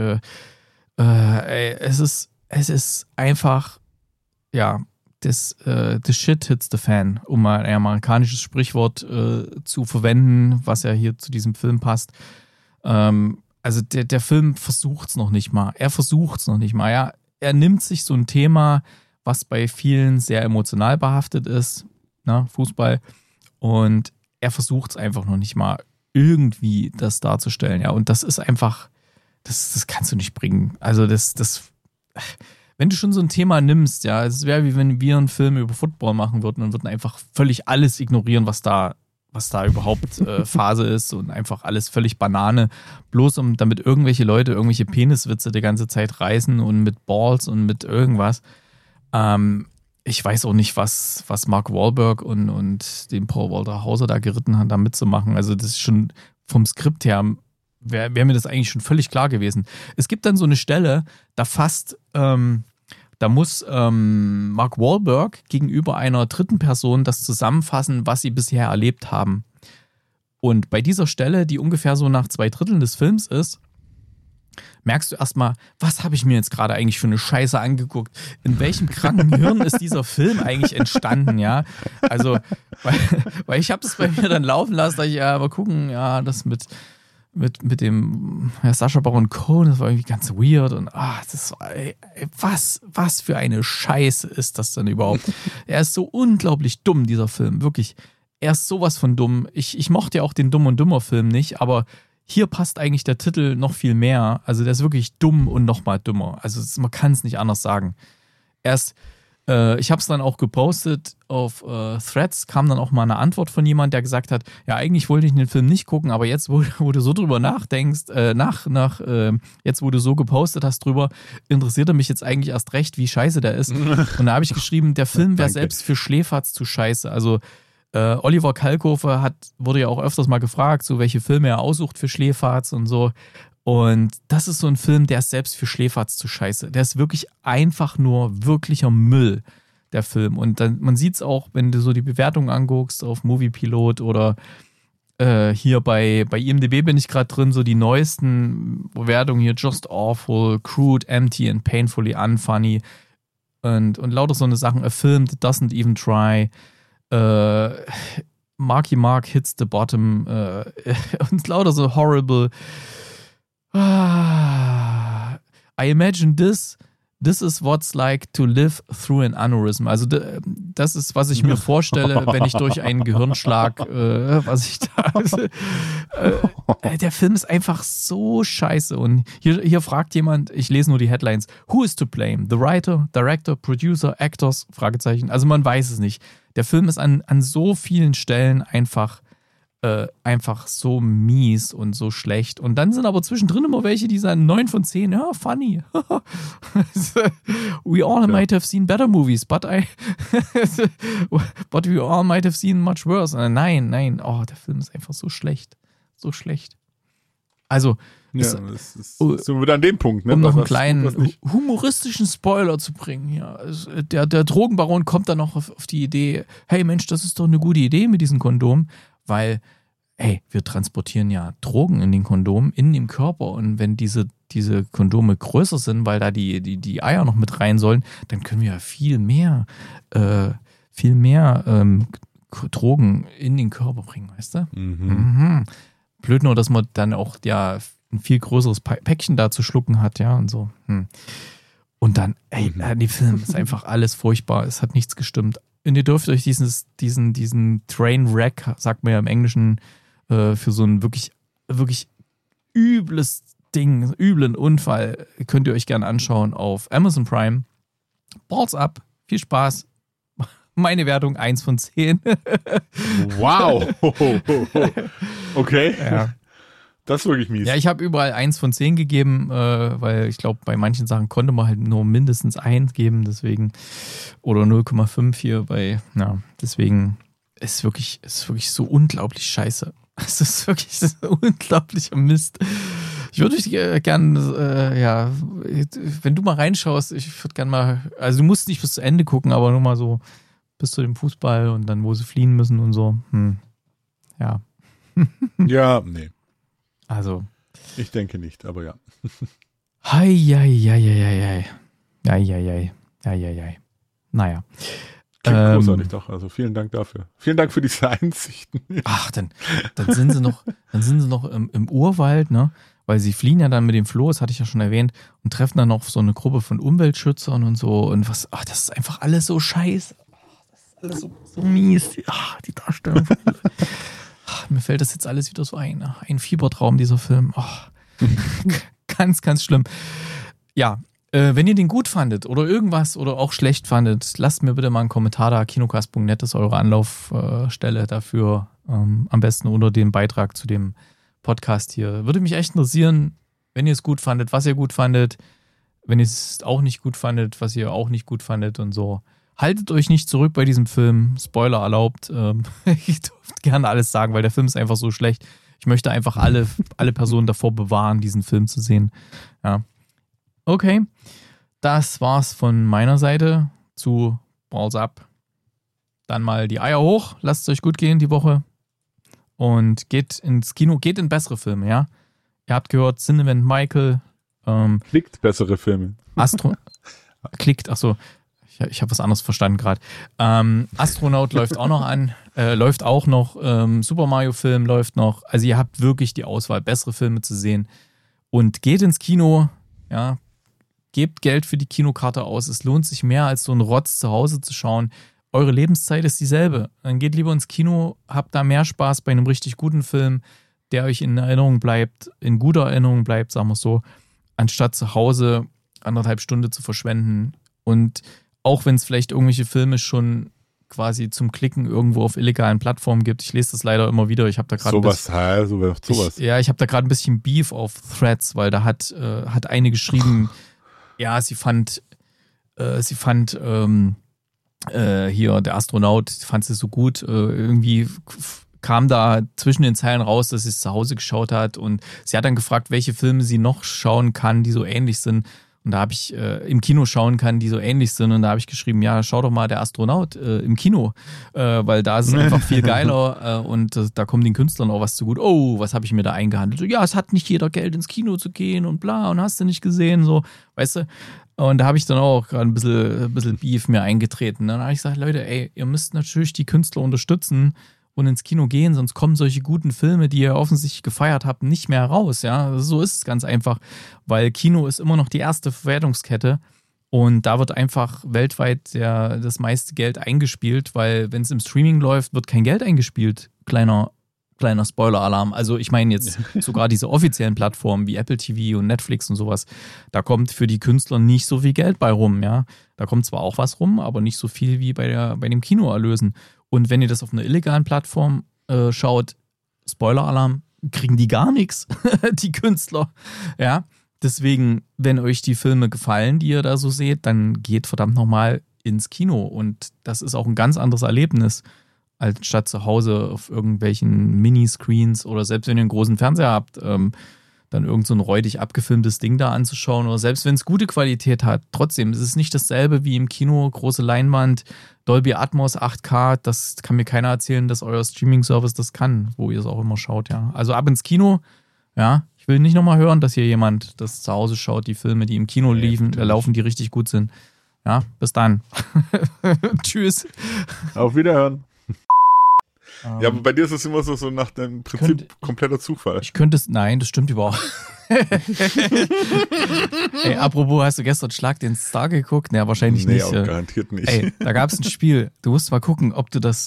es ist einfach, ja, the shit hits the fan, um mal ein amerikanisches Sprichwort zu verwenden, was ja hier zu diesem Film passt. Also der Film versucht es noch nicht mal. Ja. Er nimmt sich so ein Thema, was bei vielen sehr emotional behaftet ist, Fußball, und er versucht es einfach noch nicht mal irgendwie das darzustellen. Ja, und das ist einfach, das kannst du nicht bringen. Also wenn du schon so ein Thema nimmst, ja, es wäre wie wenn wir einen Film über Football machen würden und würden einfach völlig alles ignorieren, was da überhaupt Phase ist und einfach alles völlig Banane, bloß damit irgendwelche Leute irgendwelche Peniswitze die ganze Zeit reißen und mit Balls und mit irgendwas. Ich weiß auch nicht, was Mark Wahlberg und den Paul Walter Hauser da geritten haben, da mitzumachen. Also das ist schon vom Skript her, wäre mir das eigentlich schon völlig klar gewesen. Es gibt dann so eine Stelle, da muss Mark Wahlberg gegenüber einer dritten Person das zusammenfassen, was sie bisher erlebt haben. Und bei dieser Stelle, die ungefähr so nach 2/3 des Films ist, merkst du erstmal, was habe ich mir jetzt gerade eigentlich für eine Scheiße angeguckt? In welchem kranken Hirn ist dieser Film eigentlich entstanden, ja? Also, weil ich habe das bei mir dann laufen lassen, da ich mal gucken, ja, das mit dem Sacha Baron Cohen, das war irgendwie ganz weird und das war, was für eine Scheiße ist das denn überhaupt? Er ist so unglaublich dumm, dieser Film, wirklich. Er ist sowas von dumm. Ich mochte ja auch den Dumm und Dümmer Film nicht, aber hier passt eigentlich der Titel noch viel mehr. Also der ist wirklich dumm und nochmal dümmer. Also man kann es nicht anders sagen. Ich habe es dann auch gepostet auf Threads, kam dann auch mal eine Antwort von jemand, der gesagt hat, ja, eigentlich wollte ich den Film nicht gucken, aber jetzt, wo du so drüber nachdenkst, jetzt, wo du so gepostet hast drüber, interessiert er mich jetzt eigentlich erst recht, wie scheiße der ist. Und da habe ich geschrieben, der Film wäre selbst für Schläferz zu scheiße. Also Oliver Kalkofe wurde ja auch öfters mal gefragt, so welche Filme er aussucht für Schläferz und so. Und das ist so ein Film, der ist selbst für Schläferz zu scheiße. Der ist wirklich einfach nur wirklicher Müll, der Film. Und dann, man sieht es auch, wenn du so die Bewertungen anguckst auf Moviepilot oder hier bei IMDb bin ich gerade drin, so die neuesten Bewertungen hier, just awful, crude, empty and painfully unfunny und lauter so eine Sachen, a film that doesn't even try, Marky Mark hits the bottom und lauter so horrible. I imagine this is what's like to live through an aneurysm. Also das ist, was ich mir vorstelle, wenn ich durch einen Gehirnschlag, der Film ist einfach so scheiße. Und hier fragt jemand, ich lese nur die Headlines, who is to blame? The writer, director, producer, actors? Fragezeichen. Also man weiß es nicht. Der Film ist an so vielen Stellen einfach so mies und so schlecht. Und dann sind aber zwischendrin immer welche, die sagen 9 von 10, ja, funny. We all might have seen better movies, but we all might have seen much worse. Nein, der Film ist einfach so schlecht. So schlecht. Also, das ist so wieder an dem Punkt, ne? Um noch einen kleinen humoristischen Spoiler zu bringen. Ja. Der Drogenbaron kommt dann noch auf die Idee, hey Mensch, das ist doch eine gute Idee mit diesem Kondom, weil, wir transportieren ja Drogen in den Kondomen, in dem Körper, und wenn diese Kondome größer sind, weil da die Eier noch mit rein sollen, dann können wir ja viel mehr Drogen in den Körper bringen, weißt du? Mhm. Blöd nur, dass man dann auch ein viel größeres Päckchen da zu schlucken hat, ja, und so. Und dann, die Film ist einfach alles furchtbar, es hat nichts gestimmt. Und ihr dürft euch diesen Trainwreck, sagt man ja im Englischen, für so ein wirklich, wirklich übles Ding, üblen Unfall, könnt ihr euch gerne anschauen auf Amazon Prime. Balls up, viel Spaß. Meine Wertung 1 von 10. Wow. Okay. Ja. Das ist wirklich mies. Ja, ich habe überall 1 von 10 gegeben, weil ich glaube, bei manchen Sachen konnte man halt nur mindestens 1 geben, deswegen, oder 0,5 hier deswegen ist wirklich so unglaublich scheiße. Es ist wirklich unglaublicher Mist. Ich würde dich gern, wenn du mal reinschaust, ich würde gern mal, also du musst nicht bis zu Ende gucken, aber nur mal so bis zu dem Fußball und dann, wo sie fliehen müssen und so. Ja. Ja, nee. Also. Ich denke nicht, aber ja. Hei. Naja. Klingt großartig doch, also vielen Dank dafür. Vielen Dank für diese Einsichten. Ach, dann sind sie noch im Urwald, ne? Weil sie fliehen ja dann mit dem Floh, das hatte ich ja schon erwähnt, und treffen dann noch so eine Gruppe von Umweltschützern und so. Und das ist einfach alles so scheiße. Das ist alles so mies. Ach, die Darstellung. Mir fällt das jetzt alles wieder so ein. Ein Fiebertraum, dieser Film. Ganz, ganz schlimm. Ja, wenn ihr den gut fandet oder irgendwas oder auch schlecht fandet, lasst mir bitte mal einen Kommentar da. Kinocast.net ist eure Anlaufstelle dafür. Am besten unter dem Beitrag zu dem Podcast hier. Würde mich echt interessieren, wenn ihr es gut fandet, was ihr gut fandet. Wenn ihr es auch nicht gut fandet, was ihr auch nicht gut fandet und so. Haltet euch nicht zurück bei diesem Film. Spoiler erlaubt. Ich durfte gerne alles sagen, weil der Film ist einfach so schlecht. Ich möchte einfach alle Personen davor bewahren, diesen Film zu sehen. Ja. Okay. Das war's von meiner Seite zu Balls Up. Dann mal die Eier hoch. Lasst es euch gut gehen die Woche. Und geht ins Kino, geht in bessere Filme, ja. Ihr habt gehört, Cinnamon Michael. Klickt bessere Filme. Klickt, achso. Ich habe was anderes verstanden gerade. Astronaut läuft auch noch an. Läuft auch noch. Super Mario Film läuft noch. Also ihr habt wirklich die Auswahl, bessere Filme zu sehen. Und geht ins Kino, ja. Gebt Geld für die Kinokarte aus. Es lohnt sich mehr, als so einen Rotz zu Hause zu schauen. Eure Lebenszeit ist dieselbe. Dann geht lieber ins Kino, habt da mehr Spaß bei einem richtig guten Film, der euch in Erinnerung bleibt, in guter Erinnerung bleibt, sagen wir es so, anstatt zu Hause 1,5 Stunden zu verschwenden. Und auch wenn es vielleicht irgendwelche Filme schon quasi zum Klicken irgendwo auf illegalen Plattformen gibt, ich lese das leider immer wieder, ich habe da gerade sowas. Ich habe da gerade ein bisschen Beef auf Threads, weil da hat eine geschrieben, ja, sie fand hier der Astronaut, fand sie so gut, irgendwie kam da zwischen den Zeilen raus, dass sie es zu Hause geschaut hat und sie hat dann gefragt, welche Filme sie noch schauen kann, die so ähnlich sind. Und da habe ich im Kino schauen kann, die so ähnlich sind. Und da habe ich geschrieben, ja, schau doch mal der Astronaut im Kino, weil da ist es einfach viel geiler und da kommen den Künstlern auch was zu gut. Oh, was habe ich mir da eingehandelt? So, ja, es hat nicht jeder Geld ins Kino zu gehen und bla und hast du nicht gesehen, so, weißt du. Und da habe ich dann auch gerade ein bisschen Beef mir eingetreten. Dann habe ich gesagt, Leute, ey, ihr müsst natürlich die Künstler unterstützen und ins Kino gehen, sonst kommen solche guten Filme, die ihr offensichtlich gefeiert habt, nicht mehr raus. Ja, so ist es ganz einfach, weil Kino ist immer noch die erste Verwertungskette und da wird einfach weltweit das meiste Geld eingespielt, weil wenn es im Streaming läuft, wird kein Geld eingespielt. Kleiner Spoiler-Alarm. Also ich meine jetzt sogar diese offiziellen Plattformen wie Apple TV und Netflix und sowas, da kommt für die Künstler nicht so viel Geld bei rum. Ja, da kommt zwar auch was rum, aber nicht so viel wie bei dem Kinoerlösen. Und wenn ihr das auf einer illegalen Plattform schaut, Spoiler-Alarm, kriegen die gar nichts, die Künstler. Ja, deswegen, wenn euch die Filme gefallen, die ihr da so seht, dann geht verdammt nochmal ins Kino. Und das ist auch ein ganz anderes Erlebnis, als statt zu Hause auf irgendwelchen Miniscreens oder selbst wenn ihr einen großen Fernseher habt, dann irgend so ein räudig abgefilmtes Ding da anzuschauen oder selbst wenn es gute Qualität hat, trotzdem, es ist nicht dasselbe wie im Kino, große Leinwand, Dolby Atmos, 8K, das kann mir keiner erzählen, dass euer Streaming-Service das kann, wo ihr es auch immer schaut, ja. Also ab ins Kino, ja, ich will nicht nochmal hören, dass hier jemand das zu Hause schaut, die Filme, die im Kino laufen, die richtig gut sind. Ja, bis dann. Tschüss. Auf Wiederhören. Ja, aber bei dir ist es immer so nach dem Prinzip kompletter Zufall. Nein, das stimmt überhaupt. Ey, apropos, hast du gestern Schlag den Star geguckt? Naja, wahrscheinlich nicht. Nee, garantiert nicht. Ey, da gab es ein Spiel. Du musst mal gucken, ob du das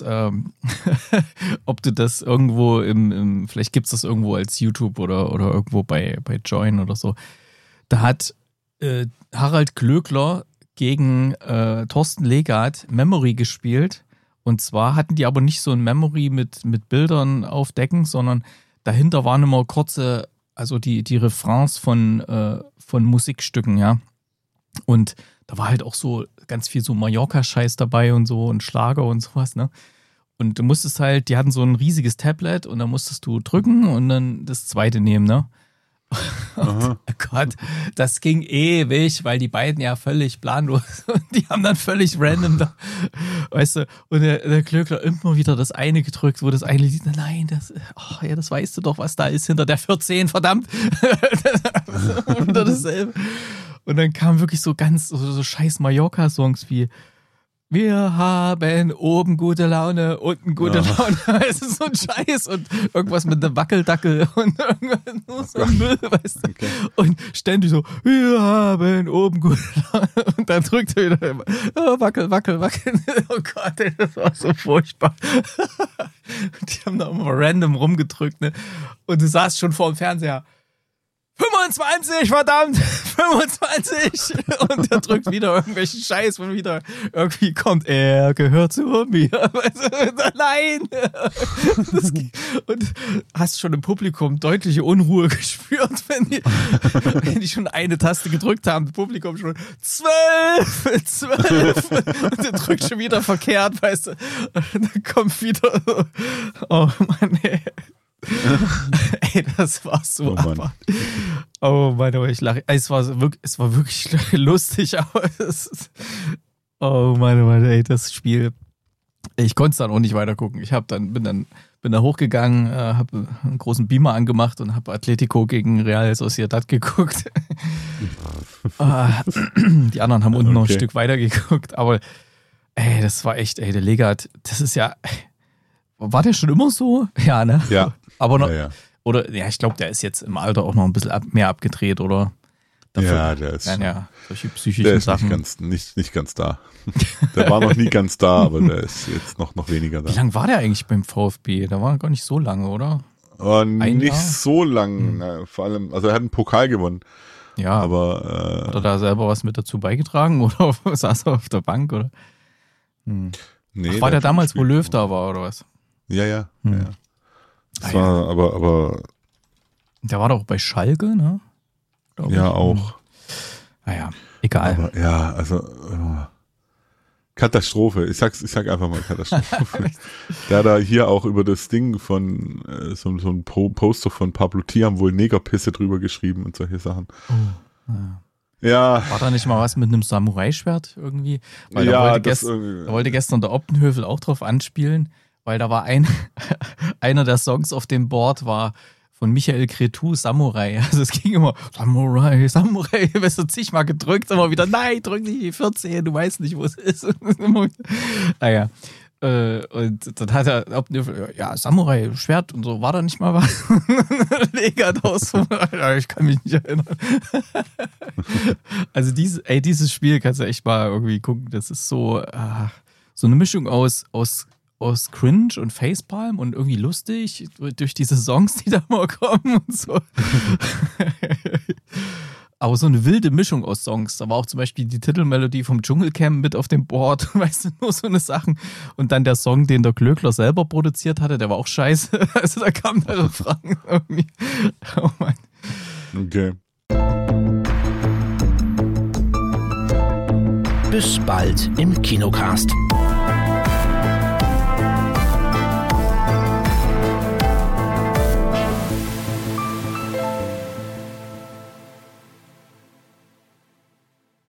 irgendwo vielleicht gibt es das irgendwo als YouTube oder irgendwo bei Join oder so. Da hat Harald Glöckler gegen Thorsten Legat Memory gespielt. Und zwar hatten die aber nicht so ein Memory mit Bildern aufdecken, sondern dahinter waren immer kurze, also die Refrains von Musikstücken, ja. Und da war halt auch so ganz viel so Mallorca-Scheiß dabei und so und Schlager und sowas, ne? Und du musstest halt, die hatten so ein riesiges Tablet und dann musstest du drücken und dann das zweite nehmen, ne? Und, oh Gott, das ging ewig, weil die beiden ja völlig planlos und die haben dann völlig random da, weißt du, und der Glöckler immer wieder das eine gedrückt, wo das eine Lied, nein, das weißt du doch, was da ist hinter der 14, verdammt. Wieder dasselbe. Und dann kamen wirklich so ganz, so scheiß Mallorca-Songs wie wir haben oben gute Laune, unten gute Laune. Es ist so ein Scheiß und irgendwas mit einem Wackeldackel und irgendwas nur so ein Müll, weißt du. Okay. Und ständig so, wir haben oben gute Laune. Und dann drückt er wieder immer, wackel, wackel, wackel. Oh Gott, das war so furchtbar. Die haben da immer random rumgedrückt, ne? Und du saßt schon vor dem Fernseher. 25, verdammt, 25 und er drückt wieder irgendwelchen Scheiß, wenn wieder irgendwie kommt, er gehört zu mir. Nein! Und hast schon im Publikum deutliche Unruhe gespürt, wenn die schon eine Taste gedrückt haben, das Publikum schon 12 und er drückt schon wieder verkehrt, weißt du. Und dann kommt wieder so, oh Mann, ey. Ey, das war so abwartend. Oh Mann, aber ich lache. Es war wirklich lustig, aber oh Mann, ey, das Spiel. Ich konnte es dann auch nicht weiter gucken. Ich bin da hochgegangen, habe einen großen Beamer angemacht und habe Atletico gegen Real Sociedad geguckt. Die anderen haben unten noch ein Stück weiter geguckt, aber ey, das war echt, ey, der Legat, das ist ja. War der schon immer so? Ja, ne? Ja. Aber noch, ja. Oder, ja, ich glaube, der ist jetzt im Alter auch noch ein bisschen mehr abgedreht, oder? Dafür, der ist. Ja, solche psychischen der ist Sachen. Nicht ganz da. Der war noch nie ganz da, aber der ist jetzt noch weniger da. Wie lange war der eigentlich beim VfB? Der war gar nicht so lange, oder? Nicht so lang, vor allem, also er hat einen Pokal gewonnen. Ja, aber hat er da selber was mit dazu beigetragen oder saß er auf der Bank, oder? Nee, war der damals, wo Löw da war, oder was? Ja. Ja. Das war aber. Der war doch bei Schalke, ne? Ja, auch. Naja, egal. Aber, ja, also Katastrophe. Ich sag einfach mal Katastrophe. Der hat da hier auch über das Ding von so ein Poster von Pablo Thiam wohl Negerpisse drüber geschrieben und solche Sachen. Ja. War da nicht mal was mit einem Samurai-Schwert irgendwie? Weil da wollte gestern der Optenhövel auch drauf anspielen, weil da war einer der Songs auf dem Board war von Michael Cretu, Samurai. Also es ging immer, Samurai, weißt du, zigmal gedrückt, immer wieder, nein, drück nicht die 14, du weißt nicht, wo es ist. Naja. Und dann hat er, ja, Samurai, Schwert und so, war da nicht mal was? Legat aus. Ich kann mich nicht erinnern. Also dieses Spiel kannst du echt mal irgendwie gucken. Das ist so eine Mischung aus Cringe und Facepalm und irgendwie lustig durch diese Songs, die da mal kommen und so. Aber so eine wilde Mischung aus Songs. Da war auch zum Beispiel die Titelmelodie vom Dschungelcamp mit auf dem Board, weißt du, nur so eine Sachen. Und dann der Song, den der Glöckler selber produziert hatte, der war auch scheiße. Also da kamen da Fragen irgendwie. Oh Mann. Okay. Bis bald im Kinocast.